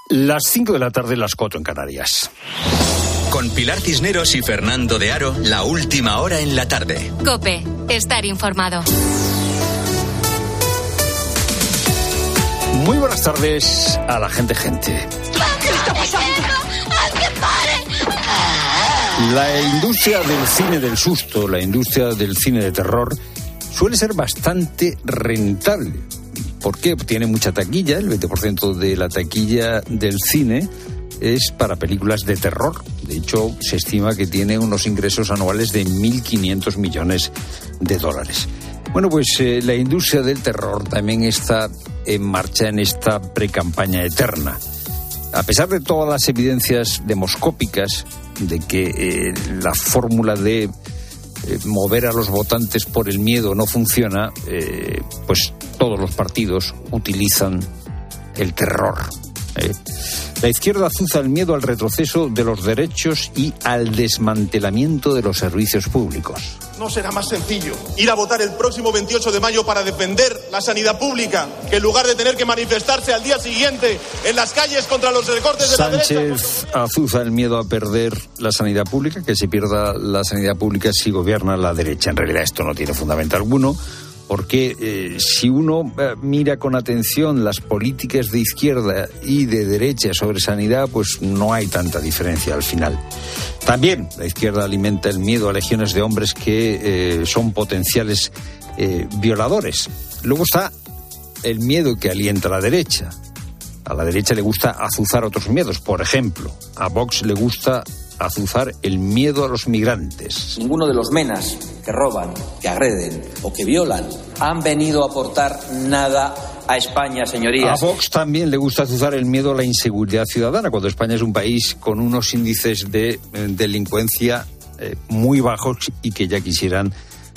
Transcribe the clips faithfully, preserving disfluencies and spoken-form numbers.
Las cinco de la tarde, las cuatro en Canarias. Con Pilar Cisneros y Fernando de Aro, la última hora en la tarde. COPE, estar informado. Muy buenas tardes a la gente gente. ¿Qué está pasando? ¡Alguien pare! La industria del cine del susto, la industria del cine de terror, suele ser bastante rentable. ¿Por qué? Tiene mucha taquilla, el veinte por ciento de la taquilla del cine es para películas de terror. De hecho, se estima que tiene unos ingresos anuales de mil quinientos millones de dólares. Bueno, pues eh, la industria del terror también está en marcha en esta precampaña eterna. A pesar de todas las evidencias demoscópicas de que eh, la fórmula de eh, mover a los votantes por el miedo no funciona, eh, pues todos los partidos utilizan el terror. ¿eh? La izquierda azuza el miedo al retroceso de los derechos y al desmantelamiento de los servicios públicos. No será más sencillo ir a votar el próximo veintiocho de mayo para defender la sanidad pública, que en lugar de tener que manifestarse al día siguiente en las calles contra los recortes de Sánchez la derecha. Sánchez azuza el miedo a perder la sanidad pública, que se pierda la sanidad pública si gobierna la derecha. En realidad esto no tiene fundamento alguno, porque eh, si uno eh, mira con atención las políticas de izquierda y de derecha sobre sanidad, pues no hay tanta diferencia al final. También la izquierda alimenta el miedo a legiones de hombres que eh, son potenciales eh, violadores. Luego está el miedo que alienta la derecha. A la derecha le gusta azuzar otros miedos. Por ejemplo, a Vox le gusta azuzar el miedo a los migrantes. Ninguno de los menas que roban, que agreden o que violan han venido a aportar nada a España, señorías. A Vox también le gusta azuzar el miedo a la inseguridad ciudadana, cuando España es un país con unos índices de eh, delincuencia eh, muy bajos y que ya quisieran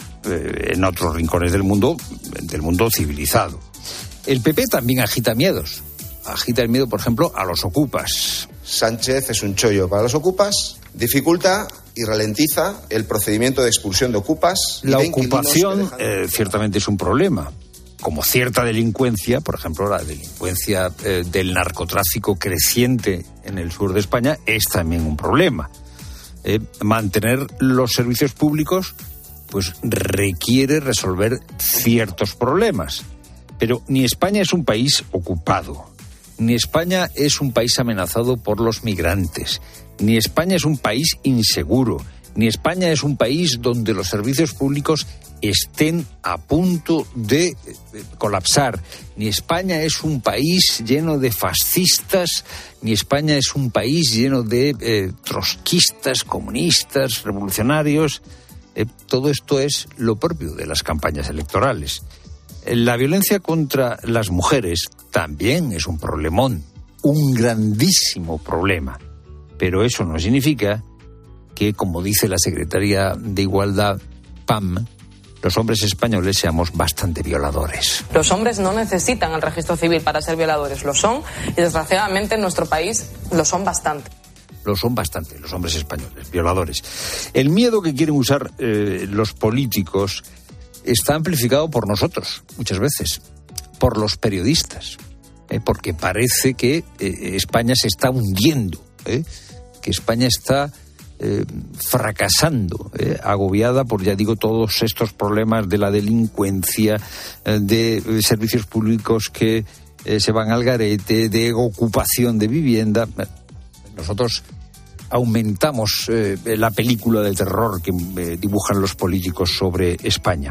eh, en otros rincones del mundo, del mundo civilizado. El P P también agita miedos. Agita el miedo, por ejemplo, a los ocupas. Sánchez es un chollo para los ocupas, dificulta y ralentiza el procedimiento de expulsión de ocupas. La de ocupación dejan... eh, ciertamente es un problema, como cierta delincuencia, por ejemplo, la delincuencia eh, del narcotráfico creciente en el sur de España es también un problema. Eh, mantener los servicios públicos pues requiere resolver ciertos problemas, pero ni España es un país ocupado. Ni España es un país amenazado por los migrantes, ni España es un país inseguro, ni España es un país donde los servicios públicos estén a punto de colapsar, ni España es un país lleno de fascistas, ni España es un país lleno de eh, trotskistas, comunistas, revolucionarios. Eh, todo esto es lo propio de las campañas electorales. La violencia contra las mujeres también es un problemón, un grandísimo problema. Pero eso no significa que, como dice la secretaria de Igualdad, Pam, los hombres españoles seamos bastante violadores. Los hombres no necesitan el registro civil para ser violadores, lo son, y desgraciadamente en nuestro país lo son bastante. Lo son bastante, los hombres españoles, violadores. El miedo que quieren usar eh, los políticos está amplificado por nosotros, muchas veces, por los periodistas, ¿eh? porque parece que eh, España se está hundiendo, ¿eh? que España está eh, fracasando, ¿eh? agobiada por, ya digo, todos estos problemas de la delincuencia, eh, de eh, servicios públicos que eh, se van al garete, de ocupación de vivienda. Nosotros aumentamos eh, la película de terror que eh, dibujan los políticos sobre España.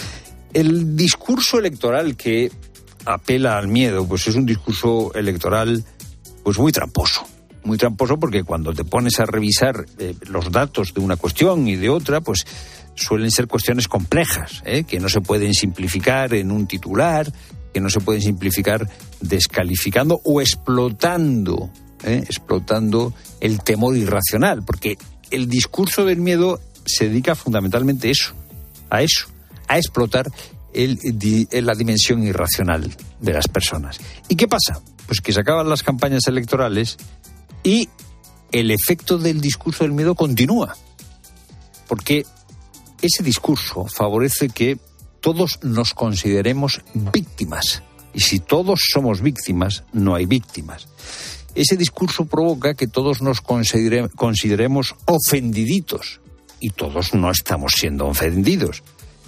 El discurso electoral que apela al miedo, pues es un discurso electoral pues muy tramposo. Muy tramposo porque cuando te pones a revisar eh, los datos de una cuestión y de otra, pues suelen ser cuestiones complejas, ¿eh? que no se pueden simplificar en un titular, que no se pueden simplificar descalificando o explotando ¿Eh? explotando el temor irracional, porque el discurso del miedo se dedica fundamentalmente a eso, a eso, a explotar el, la dimensión irracional de las personas. ¿Y qué pasa? Pues que se acaban las campañas electorales y el efecto del discurso del miedo continúa, porque ese discurso favorece que todos nos consideremos víctimas Y si todos somos víctimas, no hay víctimas. Ese discurso provoca que todos nos considere- consideremos ofendiditos, y todos no estamos siendo ofendidos.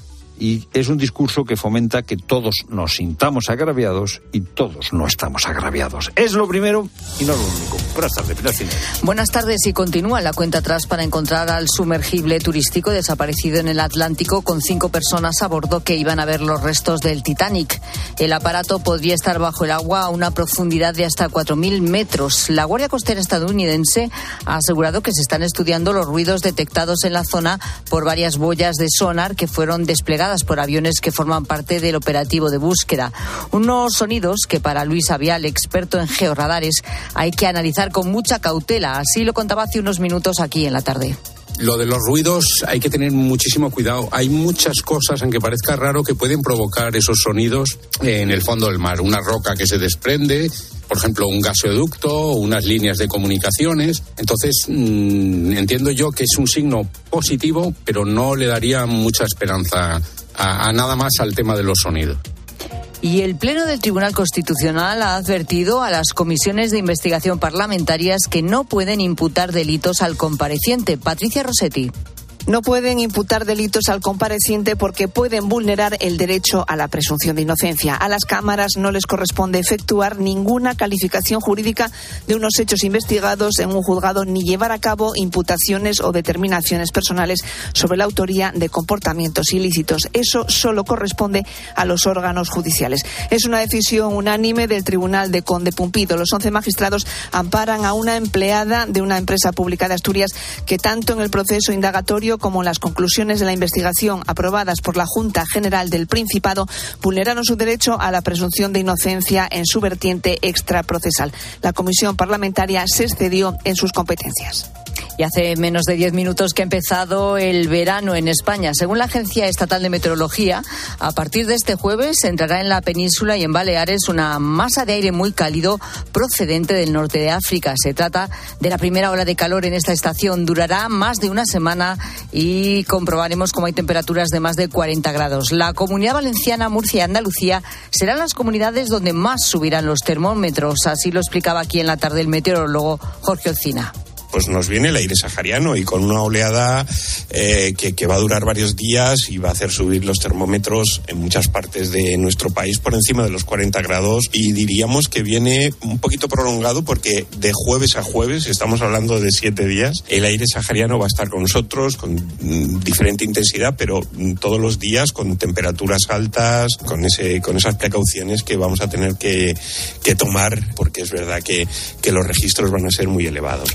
Y es un discurso que fomenta que todos nos sintamos agraviados y todos no estamos agraviados. Es lo primero y no lo único. Buenas tardes, Pilar Cisneros. Buenas tardes, y continúa la cuenta atrás para encontrar al sumergible turístico desaparecido en el Atlántico con cinco personas a bordo que iban a ver los restos del Titanic. El aparato podría estar bajo el agua a una profundidad de hasta cuatro mil metros. La Guardia Costera estadounidense ha asegurado que se están estudiando los ruidos detectados en la zona por varias boyas de sonar que fueron desplegadas por aviones que forman parte del operativo de búsqueda. Unos sonidos que para Luis Avial, experto en georradares, hay que analizar con mucha cautela. Así lo contaba hace unos minutos aquí en La Tarde. Lo de los ruidos hay que tener muchísimo cuidado. Hay muchas cosas, aunque parezca raro, que pueden provocar esos sonidos en el fondo del mar. Una roca que se desprende, por ejemplo, un gasoducto o unas líneas de comunicaciones. Entonces, mmm, entiendo yo que es un signo positivo, pero no le daría mucha esperanza a, a nada más al tema de los sonidos. Y el Pleno del Tribunal Constitucional ha advertido a las comisiones de investigación parlamentarias que no pueden imputar delitos al compareciente. Patricia Rossetti. No pueden imputar delitos al compareciente porque pueden vulnerar el derecho a la presunción de inocencia. A las cámaras no les corresponde efectuar ninguna calificación jurídica de unos hechos investigados en un juzgado ni llevar a cabo imputaciones o determinaciones personales sobre la autoría de comportamientos ilícitos. Eso solo corresponde a los órganos judiciales. Es una decisión unánime del Tribunal de Conde Pumpido. Los once magistrados amparan a una empleada de una empresa pública de Asturias que tanto en el proceso indagatorio como en las conclusiones de la investigación aprobadas por la Junta General del Principado vulneraron su derecho a la presunción de inocencia en su vertiente extraprocesal. La comisión parlamentaria se excedió en sus competencias. Y hace menos de diez minutos que ha empezado el verano en España. Según la Agencia Estatal de Meteorología, a partir de este jueves entrará en la península y en Baleares una masa de aire muy cálido procedente del norte de África. Se trata de la primera ola de calor en esta estación. Durará más de una semana y comprobaremos cómo hay temperaturas de más de cuarenta grados. La Comunidad Valenciana, Murcia y Andalucía serán las comunidades donde más subirán los termómetros. Así lo explicaba aquí en La Tarde el meteorólogo Jorge Olcina. Pues nos viene el aire sahariano y con una oleada eh, que, que va a durar varios días y va a hacer subir los termómetros en muchas partes de nuestro país por encima de los cuarenta grados, y diríamos que viene un poquito prolongado porque de jueves a jueves, estamos hablando de siete días, el aire sahariano va a estar con nosotros con mm, diferente intensidad, pero mm, todos los días con temperaturas altas, con ese con esas precauciones que vamos a tener que, que tomar, porque es verdad que, que los registros van a ser muy elevados.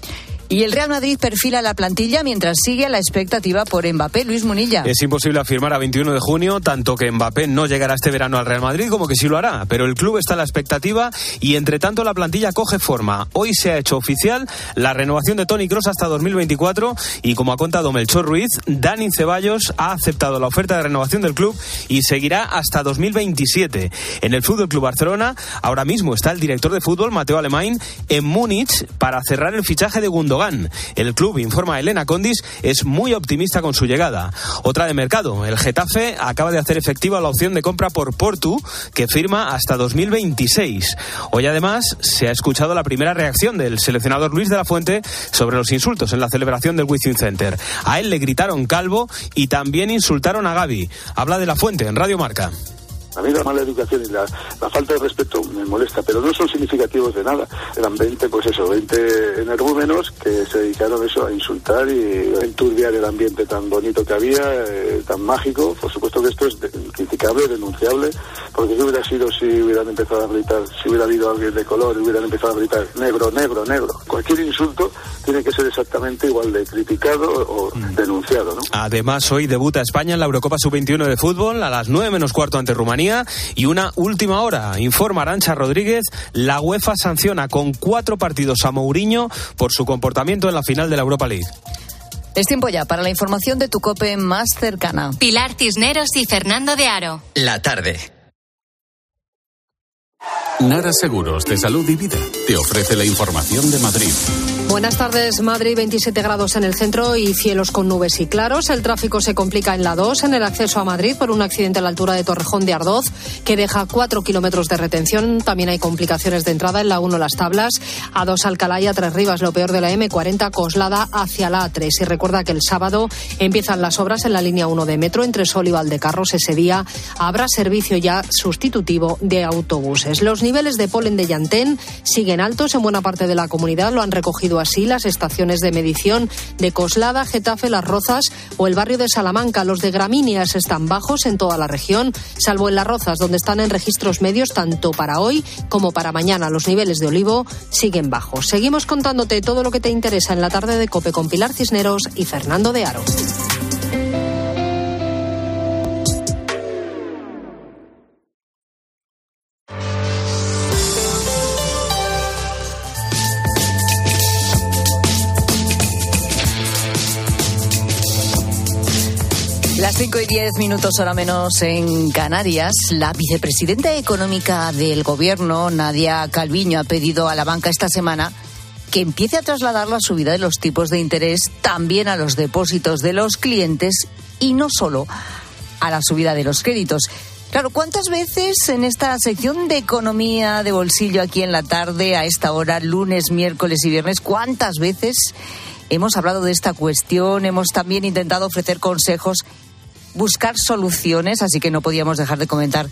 Y el Real Madrid perfila la plantilla mientras sigue a la expectativa por Mbappé. Luis Munilla. Es imposible afirmar a veintiuno de junio tanto que Mbappé no llegará este verano al Real Madrid como que sí lo hará, pero el club está a la expectativa y entre tanto la plantilla coge forma. Hoy se ha hecho oficial la renovación de Toni Kroos hasta dos mil veinticuatro y, como ha contado Melchor Ruiz, Dani Ceballos ha aceptado la oferta de renovación del club y seguirá hasta dos mil veintisiete. En el Fútbol Club Barcelona ahora mismo está el director de fútbol Mateo Alemany en Múnich para cerrar el fichaje de Gundogan. El club, informa Elena Condis, es muy optimista con su llegada. Otra de mercado, el Getafe acaba de hacer efectiva la opción de compra por Portu, que firma hasta dos mil veintiséis. Hoy además se ha escuchado la primera reacción del seleccionador Luis de la Fuente sobre los insultos en la celebración del Wizzing Center. A él le gritaron calvo y también insultaron a Gavi. Habla de la Fuente en Radio Marca. A mí la mala educación y la, la falta de respeto me molesta, pero no son significativos de nada. Eran veinte, pues eso, veinte energúmenos que se dedicaron eso a insultar y a enturbiar el ambiente tan bonito que había, eh, tan mágico. Por supuesto que esto es de, criticable, denunciable, porque ¿qué hubiera sido si hubieran empezado a gritar, si hubiera habido alguien de color y hubieran empezado a gritar negro, negro, negro? Cualquier insulto tiene que ser exactamente igual de criticado o mm. denunciado, ¿no? Además, hoy debuta España en la Eurocopa sub veintiuno de fútbol a las nueve menos cuarto ante Rumanía. Y una última hora, informa Arantxa Rodríguez, la UEFA sanciona con cuatro partidos a Mourinho por su comportamiento en la final de la Europa League. Es tiempo ya para la información de tu COPE más cercana. Pilar Cisneros y Fernando de Aro. La tarde. Nara Seguros de Salud y Vida te ofrece la información de Madrid. Buenas tardes. Madrid, veintisiete grados en el centro y cielos con nubes y claros. El tráfico se complica en la dos, en el acceso a Madrid, por un accidente a la altura de Torrejón de Ardoz, que deja cuatro kilómetros de retención. También hay complicaciones de entrada en la uno, Las Tablas, A dos, Alcalá y A tres, Rivas, lo peor de la eme cuarenta, Coslada hacia la A tres. Y recuerda que el sábado empiezan las obras en la línea uno de metro entre Sol y Valdecarros. Ese día habrá servicio ya sustitutivo de autobuses. Los niveles de polen de llantén siguen altos en buena parte de la comunidad. Lo han recogido así las estaciones de medición de Coslada, Getafe, Las Rozas o el barrio de Salamanca. Los de gramíneas están bajos en toda la región, salvo en Las Rozas, donde están en registros medios tanto para hoy como para mañana. Los niveles de olivo siguen bajos. Seguimos contándote todo lo que te interesa en la tarde de COPE con Pilar Cisneros y Fernando de Aro. Las cinco y diez minutos, hora menos en Canarias. La vicepresidenta económica del Gobierno, Nadia Calviño, ha pedido a la banca esta semana que empiece a trasladar la subida de los tipos de interés también a los depósitos de los clientes y no solo a la subida de los créditos. Claro, ¿cuántas veces en esta sección de economía de bolsillo aquí en la tarde, a esta hora, lunes, miércoles y viernes, cuántas veces hemos hablado de esta cuestión? Hemos también intentado ofrecer consejos, buscar soluciones, así que no podíamos dejar de comentar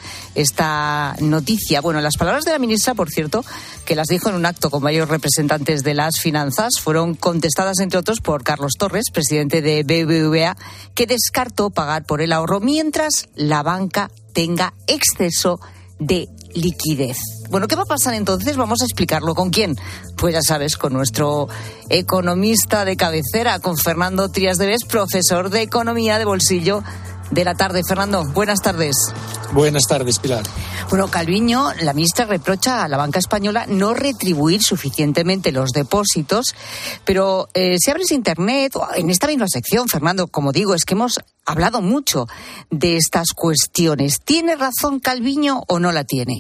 esta noticia. Bueno, las palabras de la ministra, por cierto, que las dijo en un acto con varios representantes de las finanzas, fueron contestadas, entre otros, por Carlos Torres, presidente de B B V A, que descartó pagar por el ahorro mientras la banca tenga exceso de liquidez. Bueno, ¿qué va a pasar entonces? Vamos a explicarlo. ¿Con quién? Pues ya sabes, con nuestro economista de cabecera, con Fernando Trías de Bes, profesor de Economía de Bolsillo de la tarde. Fernando, buenas tardes. Buenas tardes, Pilar. Bueno, Calviño, la ministra, reprocha a la banca española no retribuir suficientemente los depósitos, pero eh, si abres internet, en esta misma sección, Fernando, como digo, es que hemos hablado mucho de estas cuestiones. ¿Tiene razón Calviño o no la tiene?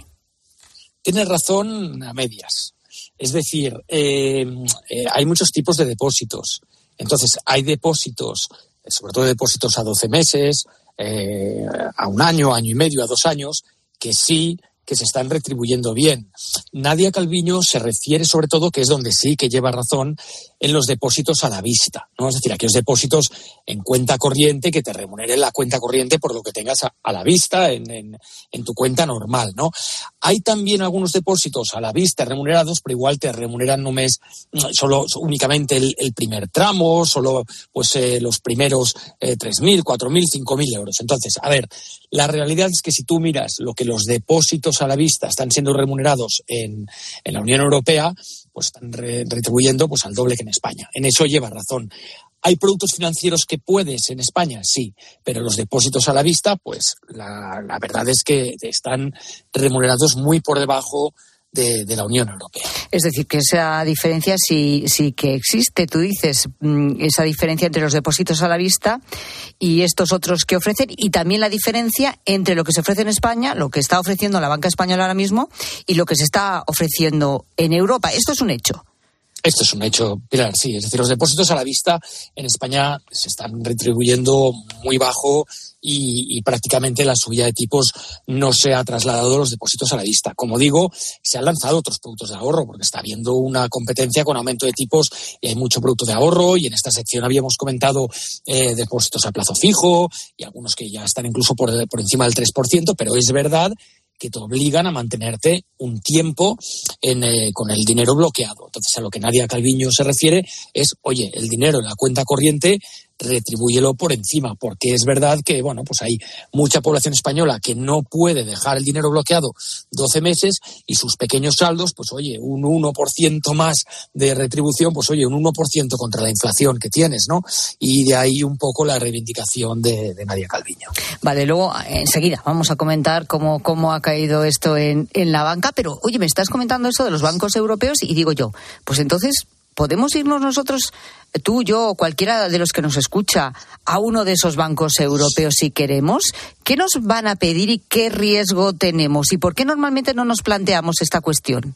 Tiene razón a medias. Es decir, eh, eh, hay muchos tipos de depósitos. Entonces, hay depósitos, sobre todo depósitos a doce meses, eh, a un año, año y medio, a dos años, que sí que se están retribuyendo bien. Nadia Calviño se refiere sobre todo, que es donde sí que lleva razón, en los depósitos a la vista, ¿no? Es decir, aquellos depósitos en cuenta corriente que te remuneren la cuenta corriente por lo que tengas a, a la vista en, en, en tu cuenta normal, ¿no? Hay también algunos depósitos a la vista remunerados, pero igual te remuneran no mes, solo únicamente el, el primer tramo, solo pues eh, los primeros eh, tres mil, cuatro mil, cinco mil euros. Entonces, a ver, la realidad es que si tú miras lo que los depósitos a la vista están siendo remunerados en, en la Unión Europea, pues están re- retribuyendo pues al doble que en España. En eso lleva razón. ¿Hay productos financieros que puedes en España? Sí, pero los depósitos a la vista, pues la, la verdad es que están remunerados muy por debajo de, de la Unión Europea. Es decir, que esa diferencia sí, sí que existe. Tú dices esa diferencia entre los depósitos a la vista y estos otros que ofrecen, y también la diferencia entre lo que se ofrece en España, lo que está ofreciendo la banca española ahora mismo, y lo que se está ofreciendo en Europa. Esto es un hecho. Esto es un hecho, Pilar, sí. Es decir, los depósitos a la vista en España se están retribuyendo muy bajo y, y prácticamente la subida de tipos no se ha trasladado a los depósitos a la vista. Como digo, se han lanzado otros productos de ahorro porque está habiendo una competencia con aumento de tipos y hay mucho producto de ahorro, y en esta sección habíamos comentado eh, depósitos a plazo fijo y algunos que ya están incluso por, por encima del tres por ciento, pero es verdad que te obligan a mantenerte un tiempo en, eh, con el dinero bloqueado. Entonces, a lo que Nadia Calviño se refiere es, oye, el dinero en la cuenta corriente, retribúyelo por encima, porque es verdad que, bueno, pues hay mucha población española que no puede dejar el dinero bloqueado doce meses y sus pequeños saldos, pues oye, un uno por ciento más de retribución, pues oye, un uno por ciento contra la inflación que tienes, ¿no? Y de ahí un poco la reivindicación de, de Nadia Calviño. Vale, luego enseguida vamos a comentar cómo, cómo ha caído esto en, en la banca, pero oye, me estás comentando eso de los bancos europeos y digo yo, pues entonces, ¿podemos irnos nosotros, tú, yo o cualquiera de los que nos escucha, a uno de esos bancos europeos si queremos? ¿Qué nos van a pedir y qué riesgo tenemos? ¿Y por qué normalmente no nos planteamos esta cuestión?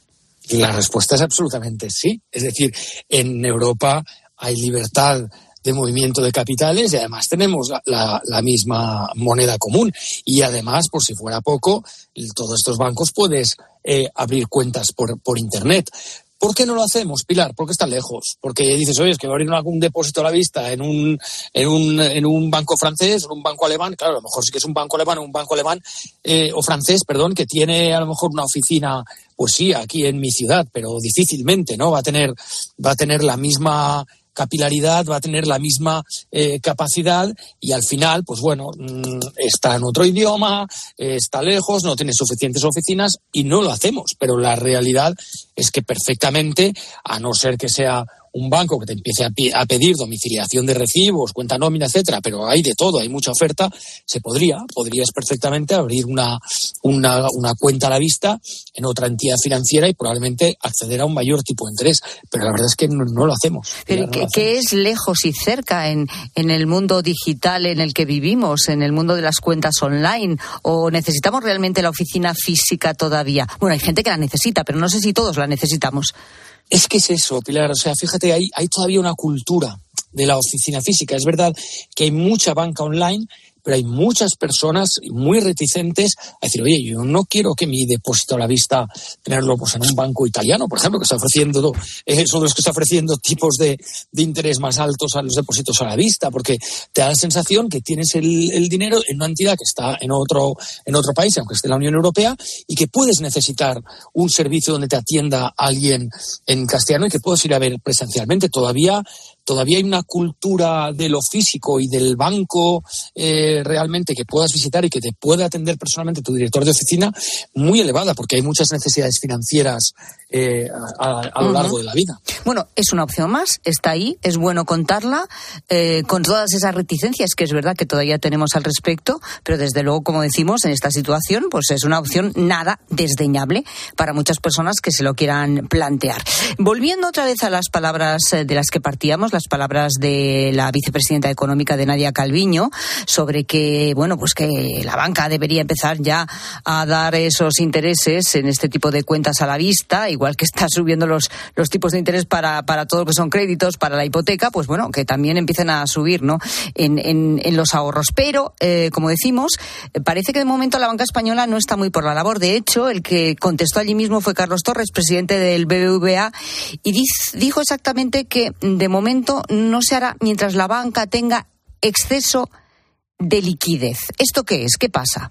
La respuesta es absolutamente sí. Es decir, en Europa hay libertad de movimiento de capitales y además tenemos la, la, la misma moneda común. Y además, por si fuera poco, todos estos bancos puedes eh, abrir cuentas por, por Internet. ¿Por qué no lo hacemos, Pilar? Porque está lejos. Porque dices, oye, es que voy a abrir una, un depósito a la vista en un, en un, en un banco francés o en un banco alemán. Claro, a lo mejor sí que es un banco alemán o un banco alemán eh, o francés, perdón, que tiene a lo mejor una oficina, pues sí, aquí en mi ciudad, pero difícilmente, ¿no? Va a tener, va a tener la misma capilaridad, va a tener la misma eh, capacidad y al final, pues bueno, mmm, está en otro idioma, eh, está lejos, no tiene suficientes oficinas y no lo hacemos. Pero la realidad es que perfectamente, a no ser que sea un banco que te empiece a, pi- a pedir domiciliación de recibos, cuenta nómina, etcétera, pero hay de todo, hay mucha oferta, se podría, podrías perfectamente abrir una, una, una cuenta a la vista en otra entidad financiera y probablemente acceder a un mayor tipo de interés, pero la verdad es que no, no lo hacemos. Pero no ¿qué, lo hacemos. ¿qué es lejos y cerca en, en el mundo digital en el que vivimos, en el mundo de las cuentas online? ¿O necesitamos realmente la oficina física todavía? Bueno, hay gente que la necesita, pero no sé si todos la necesitamos. Es que es eso, Pilar. O sea, fíjate, hay, hay todavía una cultura de la oficina física. Es verdad que hay mucha banca online, pero hay muchas personas muy reticentes a decir, oye, yo no quiero que mi depósito a la vista tenerlo pues en un banco italiano, por ejemplo, que está ofreciendo, eh, son los que está ofreciendo tipos de, de interés más altos a los depósitos a la vista, porque te da la sensación que tienes el, el dinero en una entidad que está en otro, en otro país, aunque esté en la Unión Europea, y que puedes necesitar un servicio donde te atienda alguien en castellano y que puedes ir a ver presencialmente. Todavía Todavía hay una cultura de lo físico y del banco eh, realmente que puedas visitar y que te pueda atender personalmente tu director de oficina muy elevada, porque hay muchas necesidades financieras eh, a, a lo largo uh-huh. de la vida. Bueno, es una opción más, está ahí, es bueno contarla, eh, con todas esas reticencias que es verdad que todavía tenemos al respecto, pero desde luego, como decimos, en esta situación, pues es una opción nada desdeñable para muchas personas que se lo quieran plantear. Volviendo otra vez a las palabras de las que partíamos, las palabras de la vicepresidenta económica de Nadia Calviño sobre que, bueno, pues que la banca debería empezar ya a dar esos intereses en este tipo de cuentas a la vista, igual que está subiendo los, los tipos de interés para, para todo lo que son créditos, para la hipoteca, pues bueno, que también empiecen a subir, ¿no? En, en, en los ahorros. Pero, eh, como decimos, parece que de momento la banca española no está muy por la labor. De hecho, el que contestó allí mismo fue Carlos Torres, presidente del B B V A, y diz, dijo exactamente que de momento no se hará mientras la banca tenga exceso de liquidez. ¿Esto qué es? ¿Qué pasa?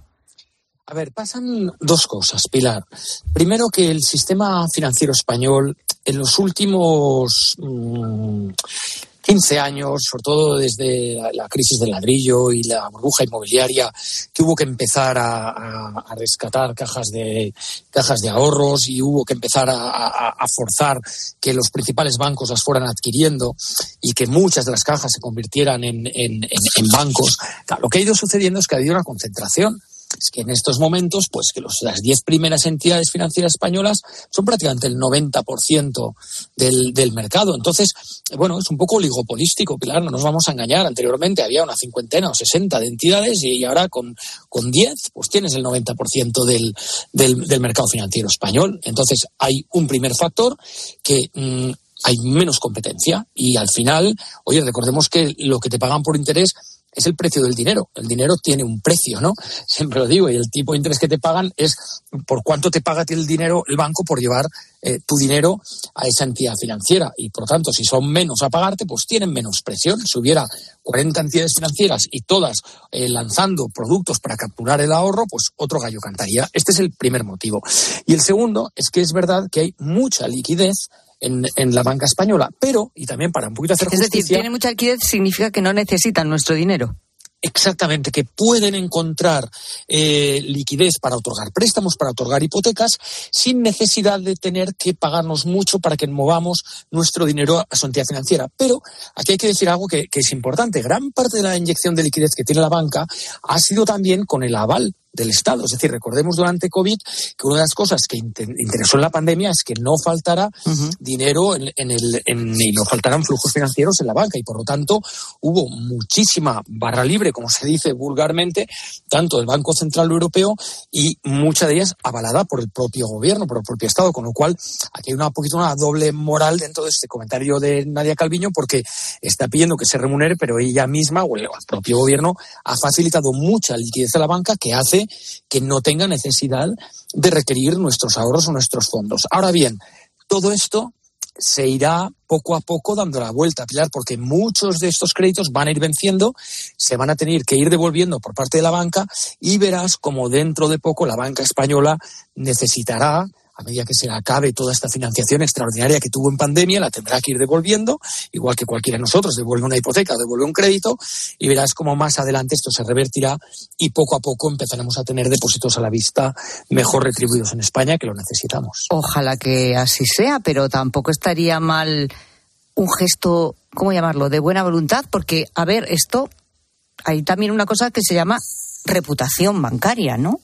A ver, pasan dos cosas, Pilar. Primero, que el sistema financiero español en los últimos mmm, quince años, sobre todo desde la, la crisis del ladrillo y la burbuja inmobiliaria, que hubo que empezar a, a, a rescatar cajas de cajas de ahorros y hubo que empezar a, a, a forzar que los principales bancos las fueran adquiriendo y que muchas de las cajas se convirtieran en, en, en, en bancos. Claro, lo que ha ido sucediendo es que ha habido una concentración. Es que en estos momentos, pues que los, las diez primeras entidades financieras españolas son prácticamente el noventa por ciento del, del mercado. Entonces, bueno, es un poco oligopolístico, Pilar, no nos vamos a engañar. Anteriormente había una cincuentena o sesenta de entidades y ahora con, con diez, pues tienes el noventa por ciento del, del, del mercado financiero español. Entonces, hay un primer factor que... Mmm, hay menos competencia y al final, oye, recordemos que lo que te pagan por interés es el precio del dinero. El dinero tiene un precio, ¿no? Siempre lo digo, y el tipo de interés que te pagan es por cuánto te paga el dinero el banco por llevar eh, tu dinero a esa entidad financiera. Y por tanto, si son menos a pagarte, pues tienen menos presión. Si hubiera cuarenta entidades financieras y todas eh, lanzando productos para capturar el ahorro, pues otro gallo cantaría. Este es el primer motivo. Y el segundo es que es verdad que hay mucha liquidez En, en la banca española, pero, y también para un poquito hacer justicia... Es decir, tiene mucha liquidez significa que no necesitan nuestro dinero. Exactamente, que pueden encontrar eh, liquidez para otorgar préstamos, para otorgar hipotecas, sin necesidad de tener que pagarnos mucho para que movamos nuestro dinero a su entidad financiera. Pero aquí hay que decir algo que, que es importante. Gran parte de la inyección de liquidez que tiene la banca ha sido también con el aval del Estado. Es decir, recordemos durante COVID que una de las cosas que inter- interesó en la pandemia es que no faltara uh-huh. dinero en, en el, en, y no faltaran flujos financieros en la banca, y por lo tanto hubo muchísima barra libre, como se dice vulgarmente, tanto del Banco Central Europeo y mucha de ellas avalada por el propio gobierno, por el propio Estado, con lo cual aquí hay una poquito una doble moral dentro de este comentario de Nadia Calviño, porque está pidiendo que se remunere, pero ella misma o el propio gobierno ha facilitado mucha liquidez a la banca que hace que no tenga necesidad de requerir nuestros ahorros o nuestros fondos. Ahora bien, todo esto se irá poco a poco dando la vuelta, Pilar, porque muchos de estos créditos van a ir venciendo, se van a tener que ir devolviendo por parte de la banca, y verás como dentro de poco la banca española necesitará, a medida que se acabe toda esta financiación extraordinaria que tuvo en pandemia, la tendrá que ir devolviendo, igual que cualquiera de nosotros devuelve una hipoteca o devuelve un crédito, y verás cómo más adelante esto se revertirá y poco a poco empezaremos a tener depósitos a la vista mejor retribuidos en España, que lo necesitamos. Ojalá que así sea, pero tampoco estaría mal un gesto, ¿cómo llamarlo?, de buena voluntad, porque, a ver, esto, hay también una cosa que se llama reputación bancaria, ¿no?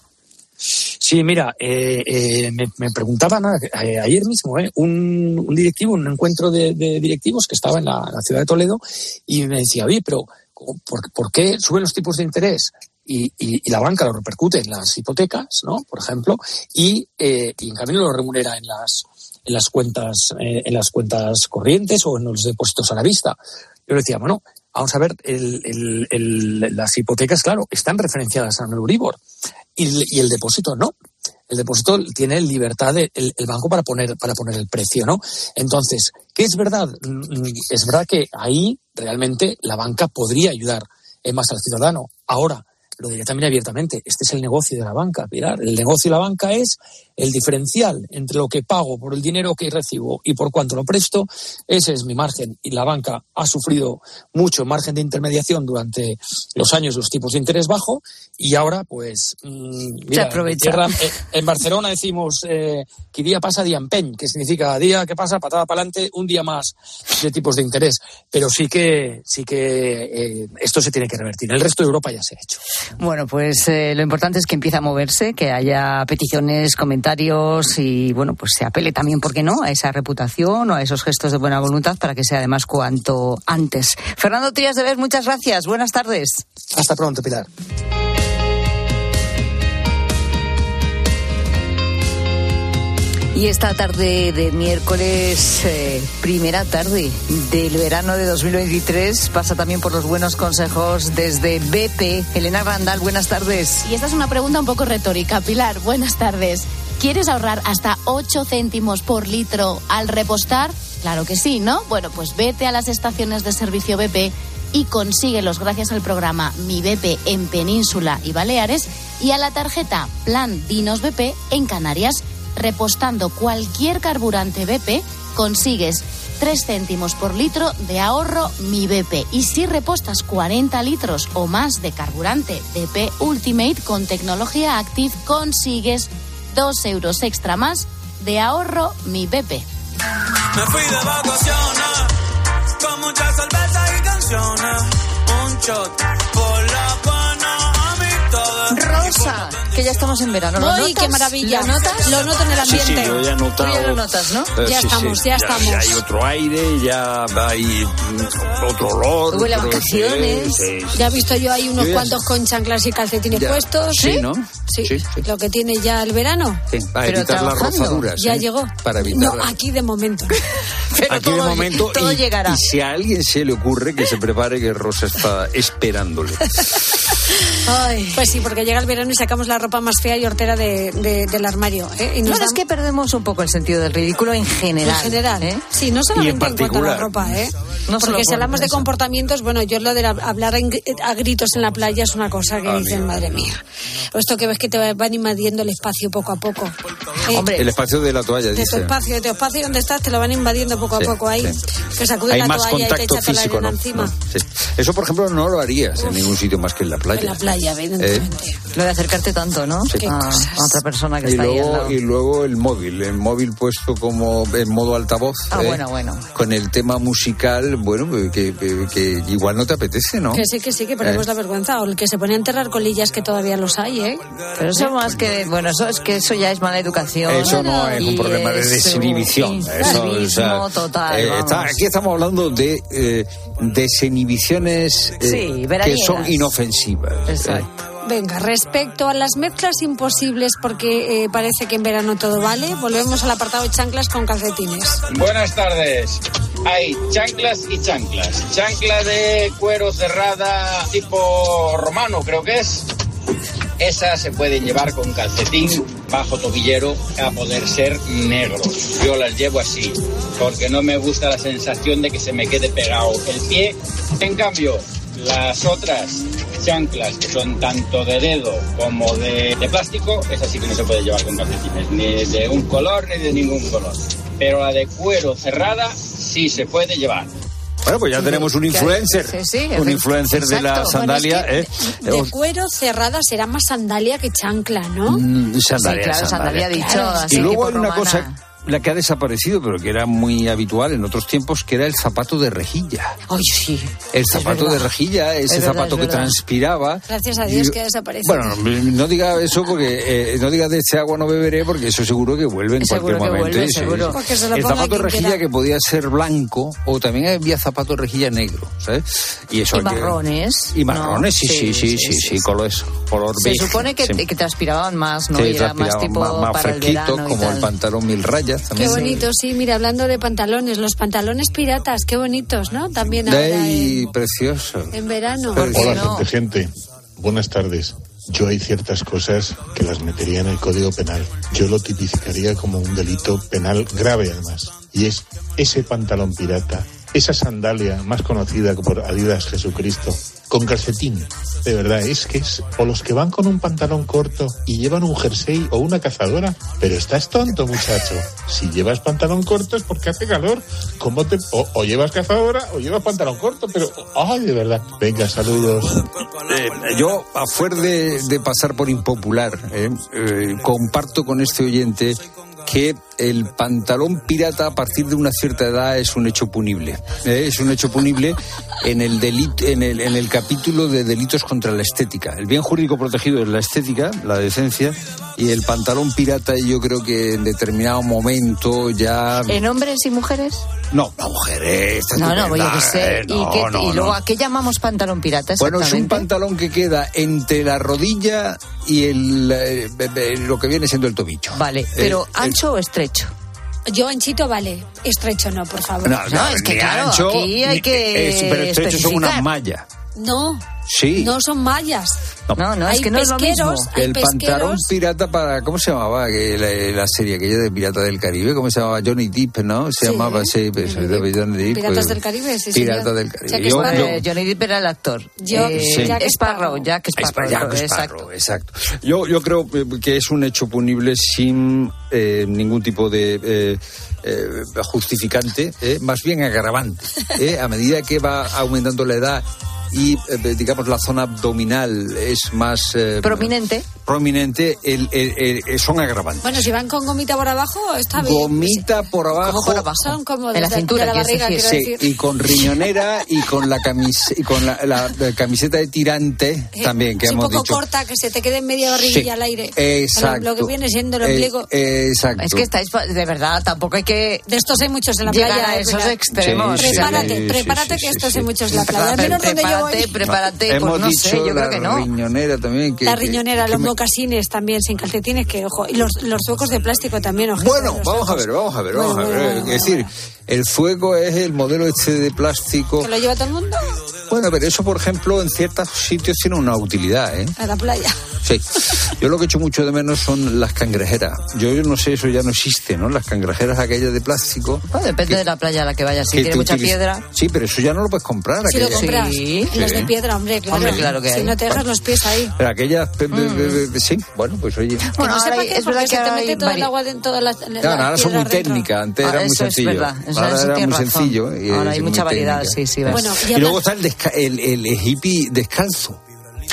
Sí, mira, eh, eh, me, me preguntaban eh, ayer mismo eh, un, un directivo, un encuentro de, de directivos que estaba en la, la ciudad de Toledo, y me decía, oye, pero ¿por, ¿por qué suben los tipos de interés? Y, y, y la banca lo repercute en las hipotecas, ¿no?, por ejemplo, y, eh, y en cambio lo remunera en las en las cuentas eh, en las cuentas corrientes o en los depósitos a la vista. Yo le decía, bueno, vamos a ver, el, el, el, las hipotecas, claro, están referenciadas a Euribor. Y, y el depósito no. El depósito tiene libertad de, el, el banco para poner para poner el precio, ¿no? Entonces, ¿qué es verdad? Es verdad que ahí realmente la banca podría ayudar más al ciudadano. Ahora, lo diré también abiertamente, este es el negocio de la banca, Pilar. El negocio de la banca es el diferencial entre lo que pago por el dinero que recibo y por cuánto lo presto. Ese es mi margen, y la banca ha sufrido mucho margen de intermediación durante los años de los tipos de interés bajo, y ahora pues mmm, mira, en, tierra, en Barcelona decimos eh, que día pasa día empeny, que significa día que pasa patada para adelante, un día más de tipos de interés, pero sí que sí que eh, esto se tiene que revertir. El resto de Europa ya se ha hecho. Bueno, pues eh, lo importante es que empiece a moverse, que haya peticiones, comentarios, y bueno, pues se apele también, ¿por qué no?, a esa reputación o a esos gestos de buena voluntad para que sea además cuanto antes. Fernando Trías de Bes, muchas gracias. Buenas tardes. Hasta pronto, Pilar. Y esta tarde de miércoles, eh, primera tarde del verano de dos mil veintitrés, pasa también por los buenos consejos desde B P. Elena Grandal, buenas tardes. Y esta es una pregunta un poco retórica, Pilar. Buenas tardes. ¿Quieres ahorrar hasta ocho céntimos por litro al repostar? Claro que sí, ¿no? Bueno, pues vete a las estaciones de servicio B P y consíguelos gracias al programa Mi B P en Península y Baleares y a la tarjeta Plan Dinos B P en Canarias. Repostando cualquier carburante B P, consigues tres céntimos por litro de ahorro Mi B P. Y si repostas cuarenta litros o más de carburante B P Ultimate con tecnología Active, consigues dos euros extra más de ahorro Mi B P. Me fui de vacaciones con muchas cervezas y canciones. Un shot por la pana, amistades. Rosa, que ya estamos en verano. ¿Lo ¡Uy, notas? qué maravilla! ¿Lo notas? Lo noto en el ambiente. Sí, sí, yo ya he notado. Tú ya lo notas, ¿no? Eh, ya sí, estamos, sí, ya estamos. Ya hay otro aire, ya hay otro olor. Huele a otro- vacaciones. sí, sí, sí. Ya he visto yo ahí unos Yo ya cuantos sé. con chanclas y calcetines Ya. puestos. Sí, ¿no? Sí. Sí, sí. Lo que tiene ya el verano. Sí, para Pero evitar las trabajando. rozaduras. Ya ¿eh? llegó. Para evitar No, las- aquí de momento. Pero Aquí todo, de momento, todo y, llegará. y si a alguien se le ocurre, que se prepare, que Rosa está esperándole. Ay. Pues sí, porque llega el verano y sacamos la ropa más fea y hortera de, de- del armario. ¿eh? Y nos Bueno, es dan- que perdemos un poco el sentido del ridículo en general. En general, ¿eh? sí, no solamente en, cuanto a la particular. ropa, ¿eh? No solo Porque si por hablamos de eso. comportamientos, bueno, yo lo de la- hablar en- a gritos en la playa es una cosa que Ah, dicen, mira. madre mía. O esto que ves que te van invadiendo el espacio poco a poco. ¿eh? Hombre, El espacio de la toalla, de tu dice. espacio, de tu espacio donde estás, te lo van invadiendo poco Sí, a poco ahí. sí. Que sacude Hay la más toalla y te contacto echa toda la físico, arena ¿no? encima. No, sí. Eso, por ejemplo, no lo harías en ningún sitio más que en la playa. En la playa, evidentemente. Lo de acercarte tanto. pronto, ¿no? Sí. A, a otra persona que y está luego, ahí al lado. Y luego el móvil, el móvil puesto como en modo altavoz. Ah, eh, bueno, bueno. Con el tema musical, bueno, que, que, que igual no te apetece, ¿no? Que sí, que sí, que perdemos Eh. la vergüenza. O el que se pone a enterrar colillas, que todavía los hay, ¿eh? Pero eso más que, bueno, eso es que eso ya es mala educación. Eso no es un problema de desinhibición. Eso, o sea, total. eh, vamos. está, aquí estamos hablando de eh, desinhibiciones eh, Sí, que veraniegas. son inofensivas. Exacto. Venga, respecto a las mezclas imposibles, porque eh, parece que en verano todo vale, volvemos al apartado de chanclas con calcetines. Buenas tardes. Hay chanclas y chanclas. Chancla de cuero cerrada tipo romano, creo que es. Esas se pueden llevar con calcetín bajo tobillero a poder ser negros. Yo las llevo así, porque no me gusta la sensación de que se me quede pegado el pie. En cambio, las otras chanclas, que son tanto de dedo como de, de plástico, esas sí que no se puede llevar con calcetines, ni de un color ni de ningún color. Pero la de cuero cerrada sí se puede llevar. Bueno, pues ya tenemos un influencer, Sí, sí, un influencer de la exacto. sandalia. Bueno, es que eh. de cuero cerrada será más sandalia que chancla, ¿no? Mm, sandalia, Sí, claro, sandalia dicho Claro. así Y luego tipo hay una romana. cosa, la que ha desaparecido, pero que era muy habitual en otros tiempos, que era el zapato de rejilla. Ay, sí. El zapato de rejilla, ese Es verdad, zapato es que verdad. transpiraba. Gracias a Dios Y- que ha desaparecido. Bueno, no, no diga eso porque eh, no diga de este agua no beberé, porque eso seguro que vuelve en Seguro cualquier que momento. vuelve, sí, seguro. sí. Porque se lo El ponga zapato de quien rejilla quiera. que podía ser blanco, o también había zapato de rejilla negro, ¿sabes? Y eso Y hay que- marrones. Y marrones, sí, No, sí, sí, sí, sí, color, color Se beige. supone que, Sí. que transpiraban más, ¿no? Sí, y era más transpiraban tipo más, más para el fresquito, verano y como tal. el pantalón mil rayas Qué también. bonito, sí, mira, hablando de pantalones, los pantalones piratas, qué bonitos, ¿no? También ahora Ey, en, precioso. en verano. Hola, No. gente, gente. Buenas tardes. Yo hay ciertas cosas que las metería en el Código Penal. Yo lo tipificaría como un delito penal grave, además. Y es ese pantalón pirata, esa sandalia más conocida por Adidas Jesucristo, con calcetín. De verdad, es que es... O los que van con un pantalón corto y llevan un jersey o una cazadora. Pero estás tonto, muchacho. Si llevas pantalón corto es porque hace calor. ¿Cómo te...? O, o llevas cazadora o llevas pantalón corto, pero... ¡Ay, de verdad! Venga, saludos. Eh, yo, a fuer de, de pasar por impopular, eh, eh, comparto con este oyente que el pantalón pirata a partir de una cierta edad es un hecho punible. Eh, es un hecho punible en el delito, en el, en el capítulo de delitos contra la estética. El bien jurídico protegido es la estética, la decencia, y el pantalón pirata yo creo que en determinado momento ya... ¿En hombres y mujeres? No, no, mujeres. estás No, no, estupenda. yo qué sé. Eh, ¿Y, no, qué- no, y no. luego a qué llamamos pantalón pirata Bueno, es un exactamente? pantalón que queda entre la rodilla y el, eh, eh, lo que viene siendo el tobillo. Vale, pero Eh, ¿ancho o estrecho? Yo anchito vale, estrecho no, por favor. No, no, es que ni claro, ancho, aquí hay ni- que es- pero estrecho son unas especificar. mallas. No, Sí. no son mallas. No, no, hay es que no es lo pesqueros, mismo. hay El pantalón pesqueros. pirata para... ¿Cómo se llamaba que la, la serie aquella de Pirata del Caribe? ¿Cómo se llamaba? Johnny Depp, ¿no? Se Sí. llamaba, sí, pues, Johnny Depp. Piratas pues, del Caribe, sí, Pirata señor. del Caribe. Jack Yo- Sparrow. yo- Eh, Johnny Depp era el actor. Yo- Eh, Sí. Jack Sparrow, Jack Sparrow. Jack exacto. Sparrow, exacto. Yo, yo creo que es un hecho punible sin eh, ningún tipo de eh, eh, justificante, eh, más bien agravante. Eh, a medida que va aumentando la edad y, eh, digamos, la zona abdominal es más... eh, Prominente. prominente, el, el- el- son agravantes. Bueno, si van con gomita por abajo, está bien. Gomita por abajo. ¿Cómo por abajo? Son como En la de, cintura, de la quieres barriga, decir. quiero Sí, decir. y con riñonera y con la camis y con la, la- la camiseta de tirante Eh, también que es un hemos poco dicho. corta, que se te quede en media barriguilla Sí, al aire. exacto. Lo, lo que viene siendo el Eh, ombligo. exacto. Es que estáis, pa- de verdad, tampoco hay que De estos hay muchos en la llegar playa. a eh, esos mira. extremos. Sí, sí, Prepárate, sí, prepárate sí, que sí, estos sí. hay muchos en la playa. Al Pre- menos donde yo prepárate, voy. prepárate, Hemos pues no dicho sé, yo la creo que no. riñonera también. Que, La que- riñonera, que los me- mocasines también, sin calcetines, que ojo. Y los, los zuecos de plástico también, ojo. Bueno, vamos a ver, vamos a ver, vamos Bueno, a ver. bueno, Es decir, el fuego es el modelo este de plástico. ¿Que lo lleva todo el mundo? Bueno, pero eso, por ejemplo, en ciertos sitios tiene una utilidad, ¿eh? A la playa. Sí. Yo lo que echo mucho de menos son las cangrejeras. Yo, yo no sé, eso ya no existe, ¿no? Las cangrejeras aquellas de plástico. Bueno, depende de la playa a la que vayas. Si que tiene te mucha utiliz- piedra. Sí, pero eso ya no lo puedes comprar. Si lo aquellas- compras. Sí. Los de Sí. piedra, hombre, claro. Hombre, claro que si hay. no te dejas los pies ahí. Pero aquellas... pe- pe- pe- pe- sí, bueno, pues oye... Que Bueno, no ahora sepa hay- qué, es porque verdad se que te ahora mete hay todo el vari- agua dentro de la, la Claro, ahora son muy piedra dentro. técnicas, antes Ah, era muy eso es sencillo. verdad, eso Ahora sí era tienes muy razón. sencillo. y Ahora es hay muy mucha variedad, técnica. sí, sí. ves. Bueno, Y luego está el, desca- el, el hippie descalzo.